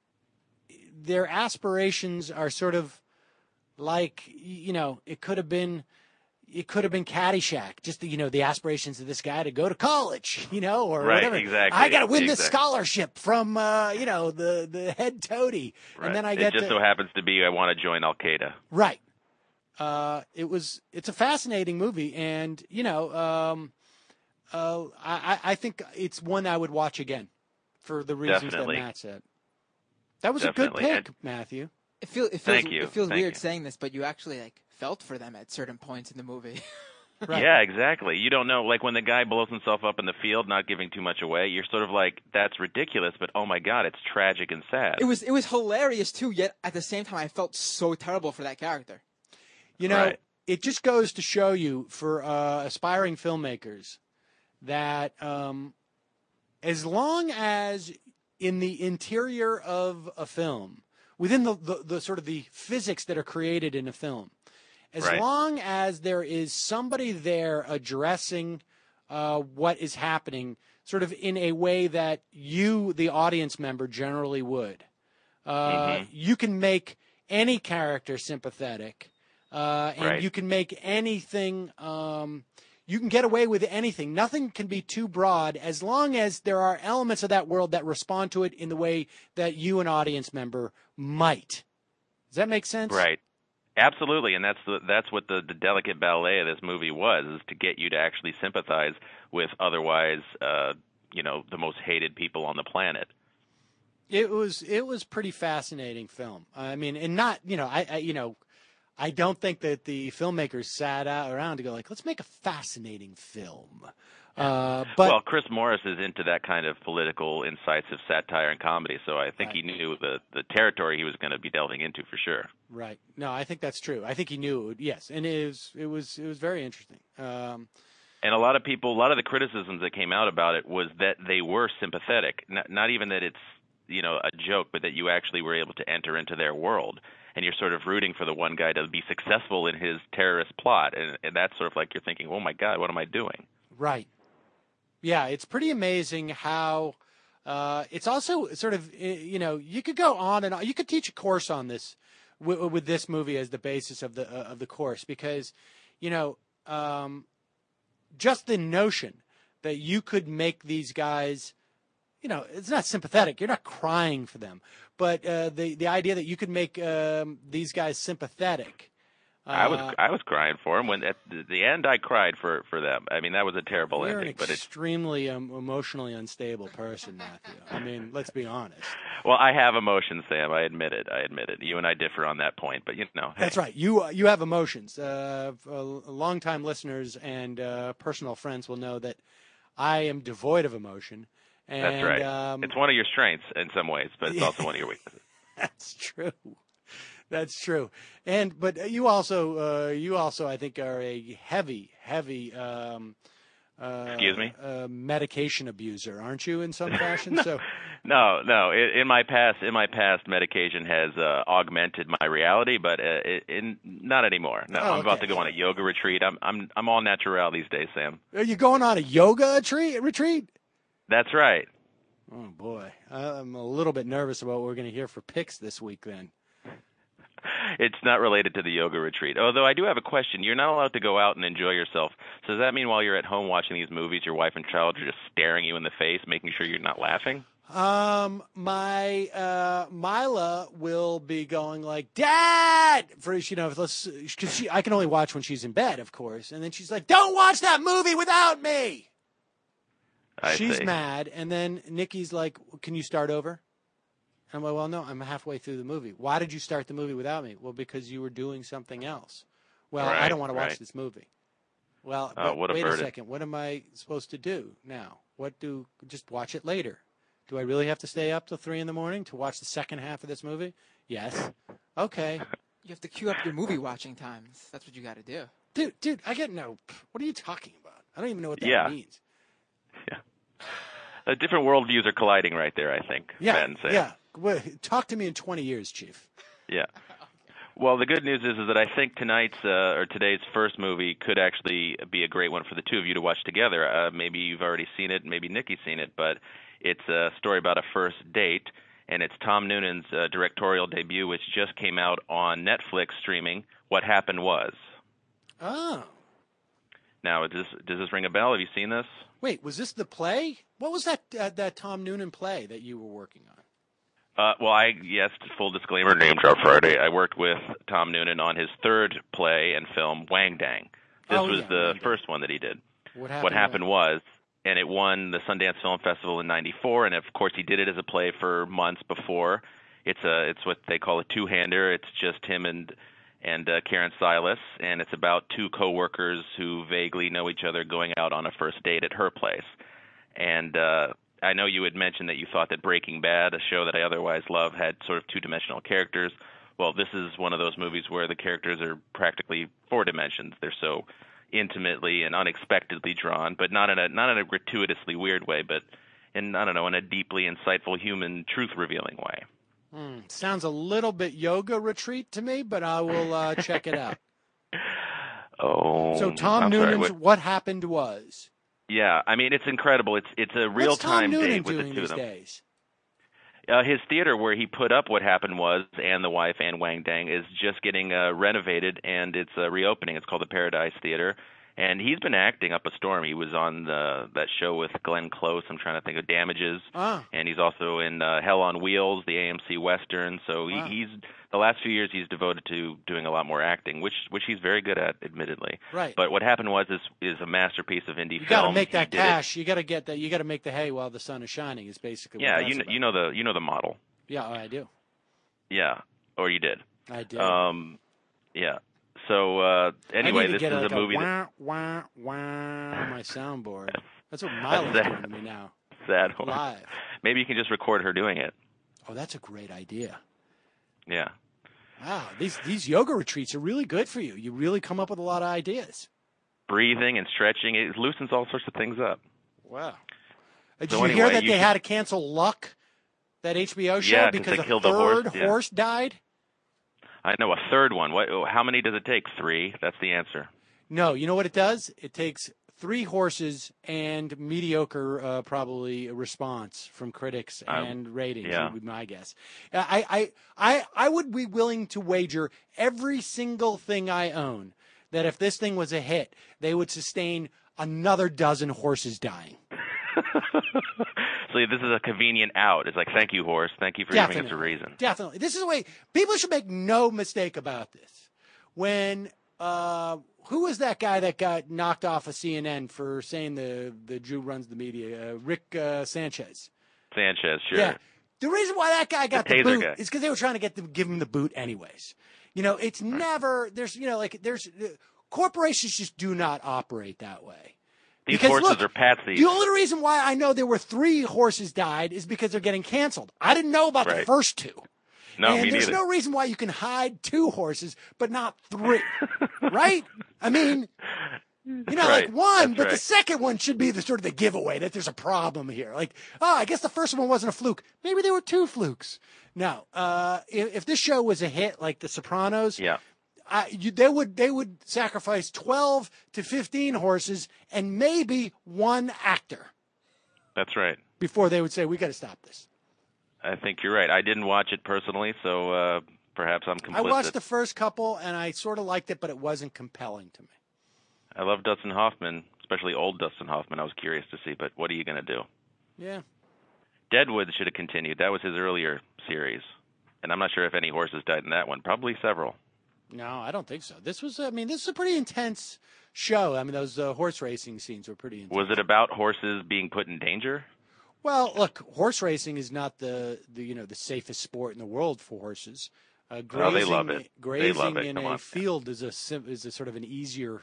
their aspirations are sort of like, you know, it could have been, it could have been Caddyshack, just the, you know, the aspirations of this guy to go to college, you know, or right, whatever. Exactly. I got to win exactly. this scholarship from, uh, you know, the, the head toady. Right. And then I get It just to, so happens to be I want to join Al Qaeda. Right. Uh, it was, it's a fascinating movie. And, you know, um, uh, I, I think it's one I would watch again for the reasons Definitely. that Matt said. That was Definitely. a good pick, and, Matthew. It, feel, it feels, Thank you. It feels Thank weird you. saying this, but you actually like felt for them at certain points in the movie. Right. Yeah, exactly. You don't know, like when the guy blows himself up in the field, not giving too much away, you're sort of like, that's ridiculous, but oh my God, it's tragic and sad. It was it was hilarious too, yet at the same time I felt so terrible for that character. You know, Right. it just goes to show you for uh, aspiring filmmakers that um, as long as in the interior of a film, within the, the, the sort of the physics that are created in a film, as Right. long as there is somebody there addressing uh, what is happening sort of in a way that you, the audience member, generally would, uh, Mhm. you can make any character sympathetic, uh, and Right. you can make anything, um, you can get away with anything. Nothing can be too broad as long as there are elements of that world that respond to it in the way that you, an audience member, might. Does that make sense? Right. Absolutely, and that's the, that's what the, the delicate ballet of this movie was, is to get you to actually sympathize with otherwise, uh, you know, the most hated people on the planet. It was it was pretty fascinating film. I mean, and not you know I, I you know I don't think that the filmmakers sat out around to go like, let's make a fascinating film. Uh, but well, Chris Morris is into that kind of political, incisive satire and comedy, so I think Right. he knew the, the territory he was going to be delving into for sure. right, no, I think that's true. I think he knew it would, yes, and it was it was it was very interesting. Um, And a lot of people, a lot of the criticisms that came out about it was that they were sympathetic. Not, not even that it's, you know, a joke, but that you actually were able to enter into their world. And you're sort of rooting for the one guy to be successful in his terrorist plot. And, and that's sort of like you're thinking, oh, my God, what am I doing? Right. Yeah, it's pretty amazing how Uh, it's also sort of, you know, you could go on and on. You could teach a course on this w- with this movie as the basis of the uh, of the course because, you know, um, just the notion that you could make these guys, you know, it's not sympathetic. You're not crying for them, but uh, the the idea that you could make um, these guys sympathetic. I was I was crying for them when at the end I cried for, for them. I mean that was a terrible You're ending, an but it's extremely um, emotionally unstable person, Matthew. I mean, let's be honest. well, I have emotions, Sam. I admit it. I admit it. You and I differ on that point, but you know. Hey. That's right. You you have emotions. Uh, longtime listeners and uh, personal friends will know that I am devoid of emotion. And, That's right. Um, it's one of your strengths in some ways, but it's also one of your weaknesses. That's true. That's true. And but you also uh, you also I think are a heavy heavy um, uh, excuse me uh, medication abuser, aren't you in some fashion? no, So no, no. In, in my past, in my past, medication has uh, augmented my reality, but uh, in not anymore. No, oh, I'm about okay. to go on a yoga retreat. I'm I'm I'm all natural these days, Sam. Are you going on a yoga retreat? Retreat? That's right. Oh boy, I'm a little bit nervous about what we're going to hear for picks this week. Then. It's not related to the yoga retreat. Although I do have a question. You're not allowed to go out and enjoy yourself. So does that mean while you're at home watching these movies, your wife and child are just staring you in the face, making sure you're not laughing? Um, my uh, Mila will be going like, "Dad," for you know, let's because she I can only watch when she's in bed, of course, and then she's like, "Don't watch that movie without me." I she's see. mad, and then Nikki's like, "Can you start over?" I'm like, well, no, I'm halfway through the movie. Why did you start the movie without me? Well, because you were doing something else. Well, right, I don't want to watch right. this movie. Well, oh, but what a wait burden. a second. What am I supposed to do now? What do just watch it later? Do I really have to stay up till three in the morning to watch the second half of this movie? Yes. Okay. You have to queue up your movie watching times. That's what you got to do. Dude, dude, I get no. What are you talking about? I don't even know what that Yeah. means. Yeah. Uh, different worldviews are colliding right there, I think. Yeah. Ben, Sam. Yeah. Well, talk to me in twenty years, Chief. Yeah. Well, the good news is, is that I think tonight's uh, or today's first movie could actually be a great one for the two of you to watch together. Uh, maybe you've already seen it, maybe Nikki's seen it, but it's a story about a first date, and it's Tom Noonan's uh, directorial debut, which just came out on Netflix streaming. What Happened Was. Oh. Now, does this, does this ring a bell? Have you seen this? Wait, was this the play? What was that uh, that Tom Noonan play that you were working on? Uh, well, I yes, full disclaimer, name drop Friday. I worked with Tom Noonan on his third play and film, Wang Dang. This Oh, was yeah, the Wang Dang. first one that he did. What happened? What happened was, and it won the Sundance Film Festival in ninety-four, and of course he did it as a play for months before. It's a it's what they call a two-hander. It's just him and and uh, Karen Silas, and it's about two coworkers who vaguely know each other going out on a first date at her place. And uh, I know you had mentioned that you thought that Breaking Bad, a show that I otherwise love, had sort of two-dimensional characters. Well, this is one of those movies where the characters are practically four dimensions. They're so intimately and unexpectedly drawn, but not in a not in a gratuitously weird way, but in I don't know, in a deeply insightful, human, truth-revealing way. Hmm. Sounds a little bit yoga retreat to me, but I will uh, check it out. Oh, So Tom I'm sorry, Noonan's what- What Happened Was. Yeah, I mean it's incredible. It's it's a real What's Tom time Noonan date with doing the two these of them. days? Uh, his theater, where he put up What Happened Was, and the wife and Wang Dang, is just getting uh, renovated, and it's uh, reopening. It's called the Paradise Theater, and he's been acting up a storm. He was on the, that show with Glenn Close. I'm trying to think of Damages, Ah. and he's also in uh, Hell on Wheels, the A M C Western. So Wow. he, he's the last few years he's devoted to doing a lot more acting, which which he's very good at, admittedly. Right. But What Happened Was is is a masterpiece of indie You film. got to make that He did it- cash. You got to get that. You got to make the hay while the sun is shining. Is basically. Yeah, what you that's know, about. you know the you know the model. Yeah, I do. Yeah, or you did. I did. Um, yeah. So uh, anyway, I need to this get is like a movie wah, that wah, wah, on my soundboard. That's what That's Mila's sad. doing to me now. sad horn. Live. Maybe you can just record her doing it. Oh, that's a great idea. Yeah. Wow, these these yoga retreats are really good for you. You really come up with a lot of ideas. Breathing and stretching, it loosens all sorts of things up. Wow. Uh, Did So you anyway, hear that you they should- had to cancel Luck, that H B O show, Yeah, 'cause because they a killed the third horse, yeah. horse died? I know a third one. What? How many does it take? Three. That's the answer. No, you know what it does? It takes three horses and mediocre, uh, probably response from critics and um, ratings. Yeah. Would be my guess. I, I, I, I would be willing to wager every single thing I own that if this thing was a hit, they would sustain another dozen horses dying. So this is a convenient out. It's like, thank you, horse. Thank you for Definitely. giving us a reason. Definitely. This is the way people should make no mistake about this. When uh, who was that guy that got knocked off of C N N for saying the the Jew runs the media? Uh, Rick uh, Sanchez. Sanchez, sure. Yeah. The reason why that guy got the, the boot guy. is because they were trying to get them give him the boot anyways. You know, it's right. never there's you know like there's uh, corporations just do not operate that way. These because, horses look, are patsies. The only reason why I know there were three horses died is because they're getting canceled. I didn't know about right. the first two. No, and me there's neither. no reason why you can hide two horses but not three, right? I mean, you know, right. like one, That's but right. the second one should be the sort of the giveaway that there's a problem here. Like, oh, I guess the first one wasn't a fluke. Maybe there were two flukes. No, uh, if, if this show was a hit like The Sopranos, yeah. I, you, they would they would sacrifice twelve to fifteen horses and maybe one actor. That's right. Before they would say, we got to stop this. I think you're right. I didn't watch it personally, so uh, perhaps I'm complicit. I watched the first couple, and I sort of liked it, but it wasn't compelling to me. I love Dustin Hoffman, especially old Dustin Hoffman. I was curious to see, but what are you going to do? Yeah. Deadwood should have continued. That was his earlier series, and I'm not sure if any horses died in that one. Probably several. No, I don't think so. This was, I mean, this is a pretty intense show. I mean, those uh, horse racing scenes were pretty intense. Was it about horses being put in danger? Well, look, horse racing is not the, the you know the safest sport in the world for horses. Uh, grazing, oh, they love it. Grazing they love it. in Come a on. field is a sim- is a sort of an easier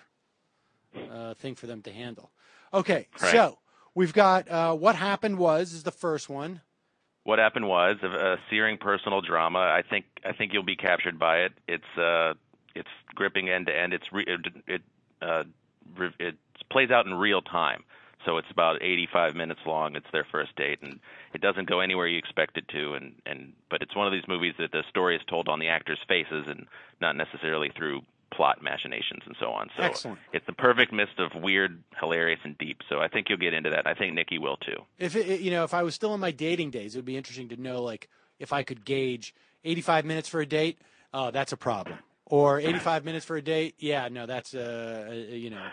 uh, thing for them to handle. Okay, right. so we've got uh, What Happened Was is the first one. What happened was a, a searing personal drama. I think I think you'll be captured by it. It's uh, it's gripping end to end. It's re- it it, uh, re- it plays out in real time. So it's about eighty-five minutes long. It's their first date, and it doesn't go anywhere you expect it to. And, and but it's one of these movies that the story is told on the actors' faces and not necessarily through plot machinations and so on. So Excellent. It's the perfect mix of weird, hilarious, and deep. So I think you'll get into that. I think Nikki will too. If it, you know, if I was still in my dating days, it would be interesting to know, like, if I could gauge eighty-five minutes for a date. Oh, that's a problem. Or eighty-five minutes for a date. Yeah, no, that's uh, you know.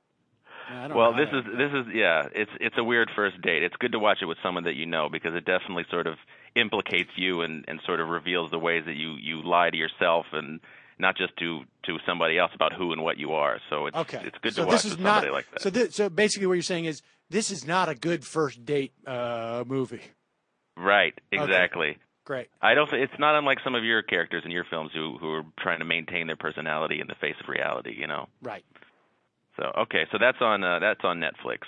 I don't well, know. this is this is yeah. It's it's a weird first date. It's good to watch it with someone that you know because it definitely sort of implicates you and, and sort of reveals the ways that you, you lie to yourself and not just to, to somebody else about who and what you are. So it's okay. it's good so to watch this is with somebody not, like that. So this, so basically, what you're saying is this is not a good first date uh, movie. Right. Exactly. Okay. Great. I don't. It's not unlike some of your characters in your films who who are trying to maintain their personality in the face of reality. You know. Right. So okay, so that's on uh, that's on Netflix,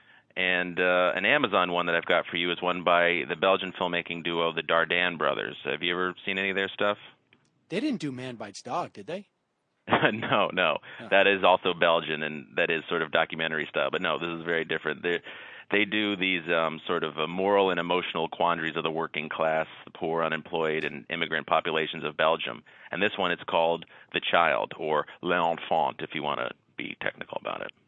and uh, an Amazon one that I've got for you is one by the Belgian filmmaking duo the Dardenne brothers. Have you ever seen any of their stuff? They didn't do Man Bites Dog, did they? no, no, Oh. that is also Belgian, and that is sort of documentary style. But no, this is very different. They they do these um, sort of uh, moral and emotional quandaries of the working class, the poor, unemployed, and immigrant populations of Belgium. And this one, it's called The Child, or L'Enfant, if you want to be technical about it.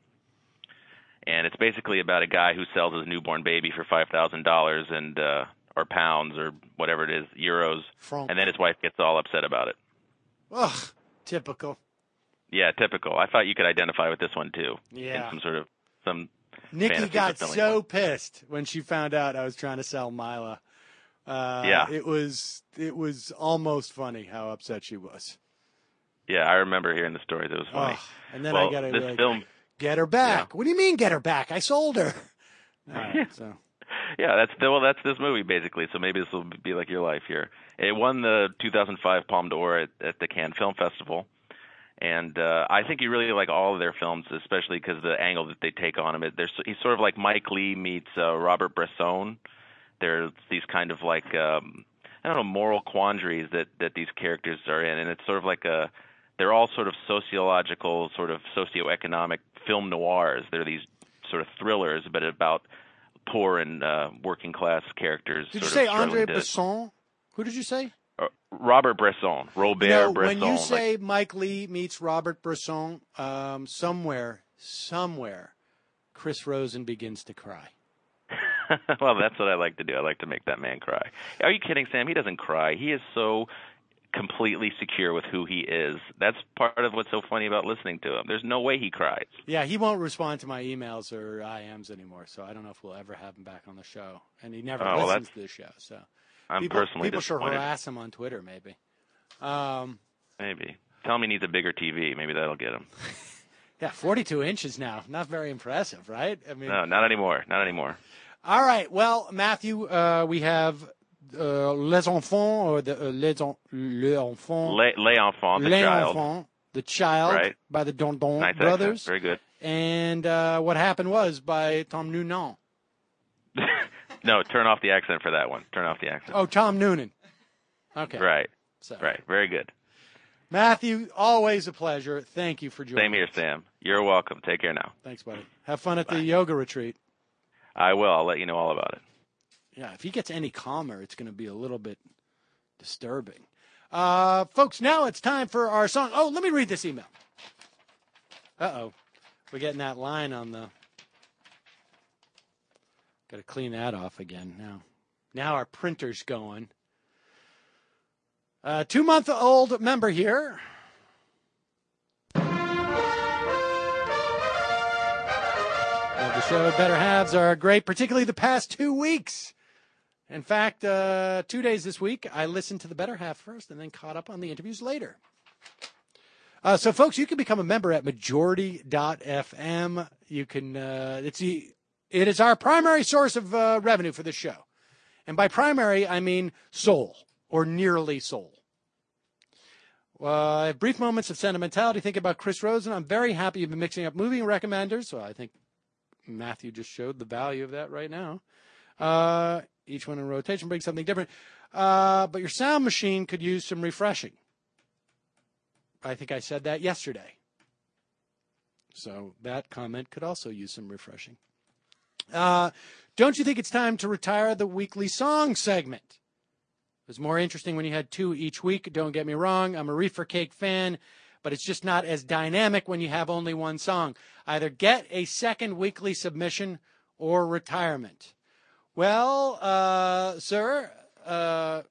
And it's basically about a guy who sells his newborn baby for five thousand dollars and uh, or pounds or whatever it is, euros, Franc. and then his wife gets all upset about it. Ugh, typical. Yeah, typical. I thought you could identify with this one too. Yeah. In some sort of some. Nikki fantasy got fulfilling so one. pissed when she found out I was trying to sell Mila. Uh, Yeah. It was it was almost funny how upset she was. Yeah, I remember hearing the stories. It was funny. Ugh, and then well, I got to this like, film. get her back. Yeah. What do you mean get her back? I sold her. All right, so. Yeah, that's well, that's this movie basically. So maybe this will be like your life here. It won the two thousand five Palme d'Or at, at the Cannes Film Festival, and uh, I think you really like all of their films, especially because the angle that they take on him. It, there's he's sort of like Mike Leigh meets uh, Robert Bresson. There's these kind of like um, I don't know moral quandaries that that these characters are in, and it's sort of like a they're all sort of sociological, sort of socioeconomic film noirs. They're these sort of thrillers, but about poor and uh, working class characters. Did you sort say of Andre struggling to- Bresson? Who did you say? Uh, Robert Bresson, Robert You know, Bresson. when you like- say Mike Leigh meets Robert Bresson, um, somewhere, somewhere, Chris Rosen begins to cry. Well, that's what I like to do. I like to make that man cry. Are you kidding, Sam? He doesn't cry. He is so completely secure with who he is. That's part of what's so funny about listening to him. There's no way he cries. Yeah, he won't respond to my emails or I Ms anymore, so I don't know if we'll ever have him back on the show. And he never oh, listens well, to the show. So I'm people, personally people should disappointed. harass him on Twitter, maybe. Um, maybe. Tell him he needs a bigger T V. Maybe that'll get him. Yeah, forty-two inches now. Not very impressive, right? I mean, no, not anymore. Not anymore. All right. Well, Matthew, uh, we have uh, Les Enfants, or the uh, Les, en, Les Enfants. Les, Les Enfants, the Les child. Enfants, the Child, right. by the Don Don nice brothers. Accent. Very good. And uh, What Happened Was by Tom Noonan. No, turn off the accent for that one. Turn off the accent. Oh, Tom Noonan. Okay. Right. So. Right. Very good. Matthew, always a pleasure. Thank you for joining Same here, us. Sam. You're welcome. Take care now. Thanks, buddy. Have fun at Bye. the yoga retreat. I will. I'll let you know all about it. Yeah, if he gets any calmer, it's going to be a little bit disturbing. Uh, folks, now it's time for our song. Oh, let me read this email. Uh-oh. We're getting that line on the... Got to clean that off again now. Now our printer's going. Uh, two-month-old member here. Love the show. Better Halves are great, particularly the past two weeks. In fact, uh, two days this week, I listened to the Better Half first and then caught up on the interviews later. Uh, so, folks, you can become a member at majority dot f m. You can. Uh, it's the. It is our primary source of uh, revenue for this show, and by primary I mean sole or nearly sole. Uh, I have brief moments of sentimentality. Think about Chris Rosen. I'm very happy you've been mixing up movie recommenders. So I think Matthew just showed the value of that right now. Uh, each one in rotation brings something different. Uh, but your sound machine could use some refreshing. I think I said that yesterday. So that comment could also use some refreshing. Uh, don't you think it's time to retire the weekly song segment? It was more interesting when you had two each week. Don't get me wrong. I'm a Reefer Cake fan, but it's just not as dynamic when you have only one song. Either get a second weekly submission or retirement. Well, uh, sir, uh,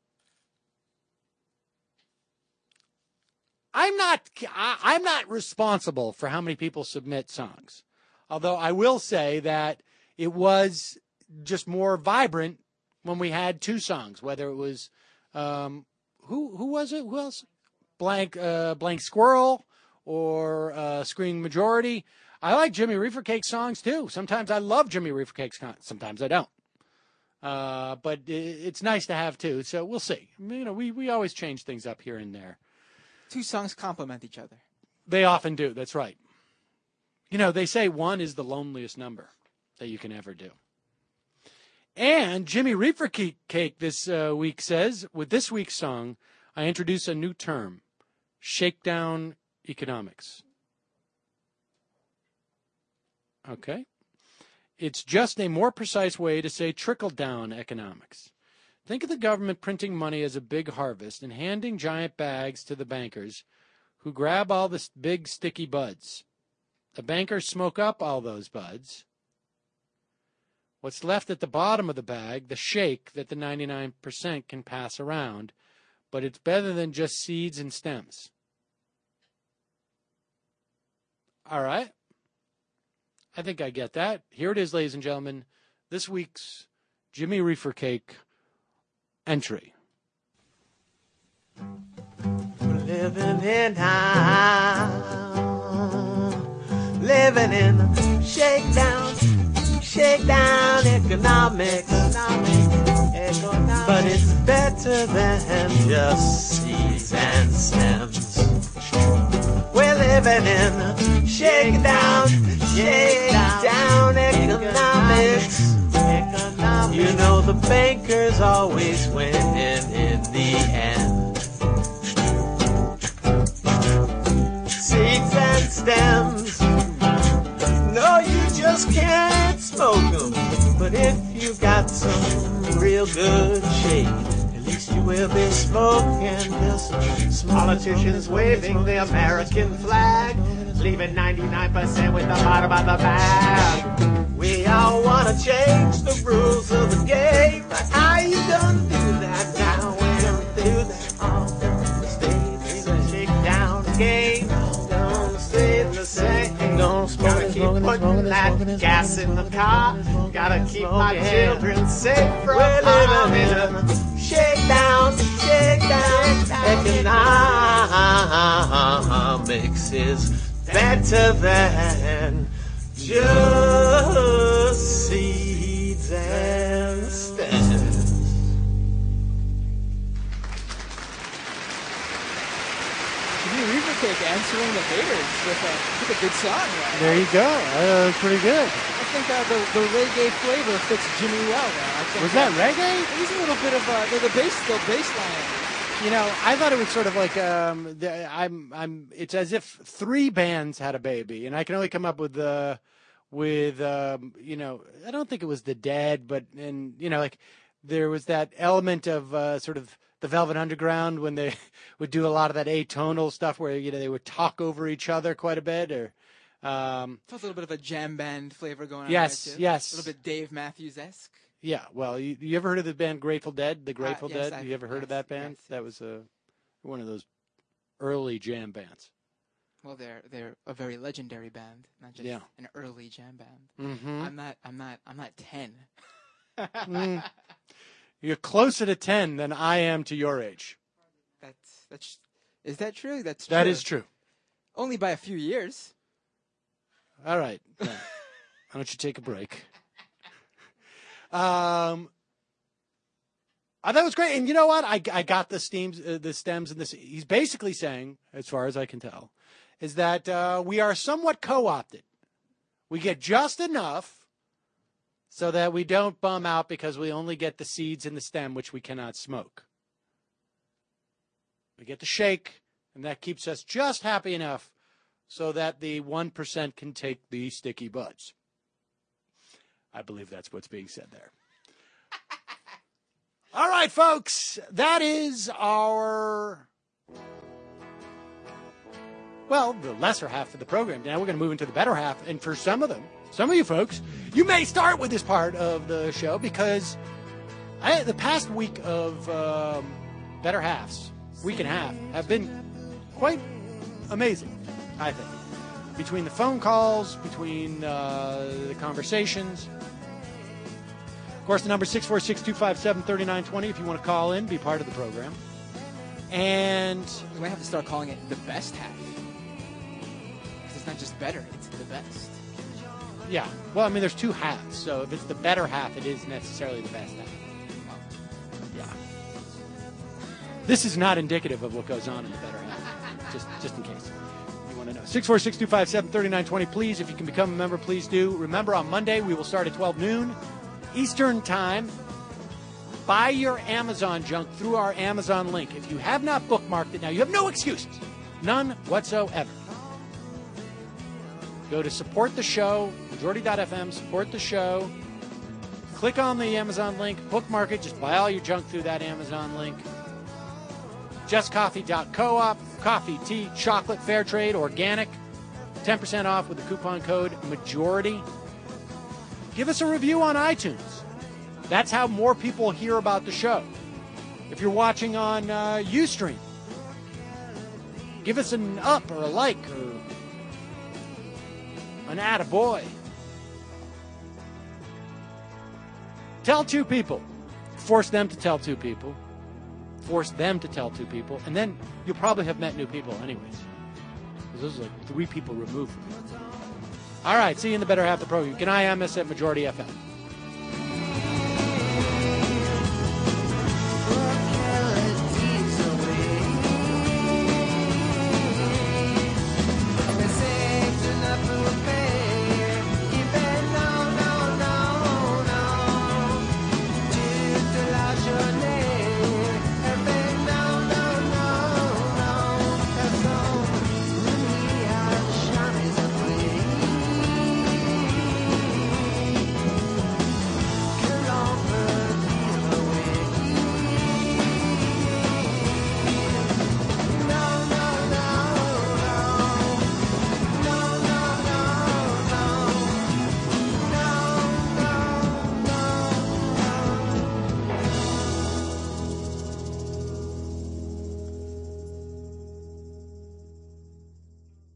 I'm not, I, I'm not responsible for how many people submit songs. Although I will say that it was just more vibrant when we had two songs, whether it was, um, who, who was it? Who else? Blank, uh, Blank Squirrel or, uh, Screaming Majority. I like Jimmy Reefer Cake songs too. Sometimes I love Jimmy Reefer Cake songs. Sometimes I don't. Uh, but it, it's nice to have two. So we'll see. You know, we, we always change things up here and there. Two songs complement each other. They often do. That's right. You know, they say one is the loneliest number that you can ever do. And Jimmy Reefer Cake this uh, week says, with this week's song, I introduce a new term, shakedown economics. Okay. It's just a more precise way to say trickle-down economics. Think of the government printing money as a big harvest and handing giant bags to the bankers who grab all the big sticky buds. The bankers smoke up all those buds. What's left at the bottom of the bag, the shake that the ninety-nine percent can pass around, but it's better than just seeds and stems. All right. I think I get that. Here it is, ladies and gentlemen. This week's Jimmy Reefer Cake entry. We're living in town, living in a shakedown, shakedown economics. economics. But it's better than just seeds and stems. We're living in a shakedown, shakedown economics. economics. You know the bankers always win in, in the end. Seeds and stems, no, you just can't smoke them. But if you got some real good shade, at least you we'll be smoking this. Politicians waving the American flag, leaving ninety-nine percent with the bottom of the bag. We all wanna change the rules of the game, but how you gonna do that now? We're gonna do that all on the stage. We're gonna shake down the game, gonna stay the same. Gonna smoke gotta keep putting smoking, that smoking, gas smoking, in the car. Smoking, gotta keep smoking, my children safe from harm. In a shake down, shake down, economics is better than just seeds and stems. Jimmy Weaver take answering the haters with a, with a good song. Right? There you go. Uh, pretty good. I think uh, the, the reggae flavor fits Jimmy well. There. I think Was that uh, reggae? There's a little bit of uh, the, the bass, the bass line. You know, I thought it was sort of like um, the, I'm, I'm. It's as if three bands had a baby, and I can only come up with the, uh, with um, you know, I don't think it was the Dead, but and you know, like there was that element of uh, sort of the Velvet Underground when they would do a lot of that atonal stuff where you know they would talk over each other quite a bit, or. Um, Felt a little bit of a jam band flavor going on. Yes, there too. yes. A little bit Dave Matthews-esque. Yeah, well, you, you ever heard of the band Grateful Dead? The Grateful uh, yes, Dead? I've, you ever heard yes, of that band? Yes. That was a one of those early jam bands. Well, they're they're a very legendary band, not just Yeah. an early jam band. Mm-hmm. I'm not I'm not I'm not ten. mm. You're closer to ten than I am to your age. That's that's is that true? That's true. That is true. Only by a few years. All right. Well, why don't you take a break? Um, I thought it was great, and you know what? I, I got the stems, uh, the stems, and this. He's basically saying, as far as I can tell, is that uh, we are somewhat co-opted. We get just enough so that we don't bum out because we only get the seeds in the stem, which we cannot smoke. We get the shake, and that keeps us just happy enough so that the one percent can take the sticky buds. I believe that's what's being said there. All right, folks, that is our, well, the lesser half of the program. Now we're going to move into the better half. And for some of them, some of you folks, you may start with this part of the show because I, the past week of um, better halves, week and a half, have been quite amazing. I think, between the phone calls, between uh, the conversations. Of course, the number is six four six, two five seven, three nine two zero if you want to call in, be part of the program. And we might have to start calling it the best half. Because it's not just better, it's the best. Yeah. Well, I mean, there's two halves. So if it's the better half, it is necessarily the best half. Yeah. This is not indicative of what goes on in the better half. Just, just in case. six four six, two five seven, three nine two zero. Please, if you can become a member, please do. Remember, on Monday, we will start at twelve noon Eastern Time. Buy your Amazon junk through our Amazon link. If you have not bookmarked it now, you have no excuses. None whatsoever. Go to support the show, majority dot f m, support the show. Click on the Amazon link, bookmark it, just buy all your junk through that Amazon link. just coffee dot coop, coffee, tea, chocolate, fair trade, organic, ten percent off with the coupon code MAJORITY. Give us a review on iTunes. That's how more people hear about the show. If you're watching on uh, Ustream, give us an up or a like or an attaboy. Tell two people. Force them to tell two people. Force them to tell two people, and then you'll probably have met new people anyways. Because those are like three people removed from you. All right, see you in the better half of the program. Can I M us at Majority F M.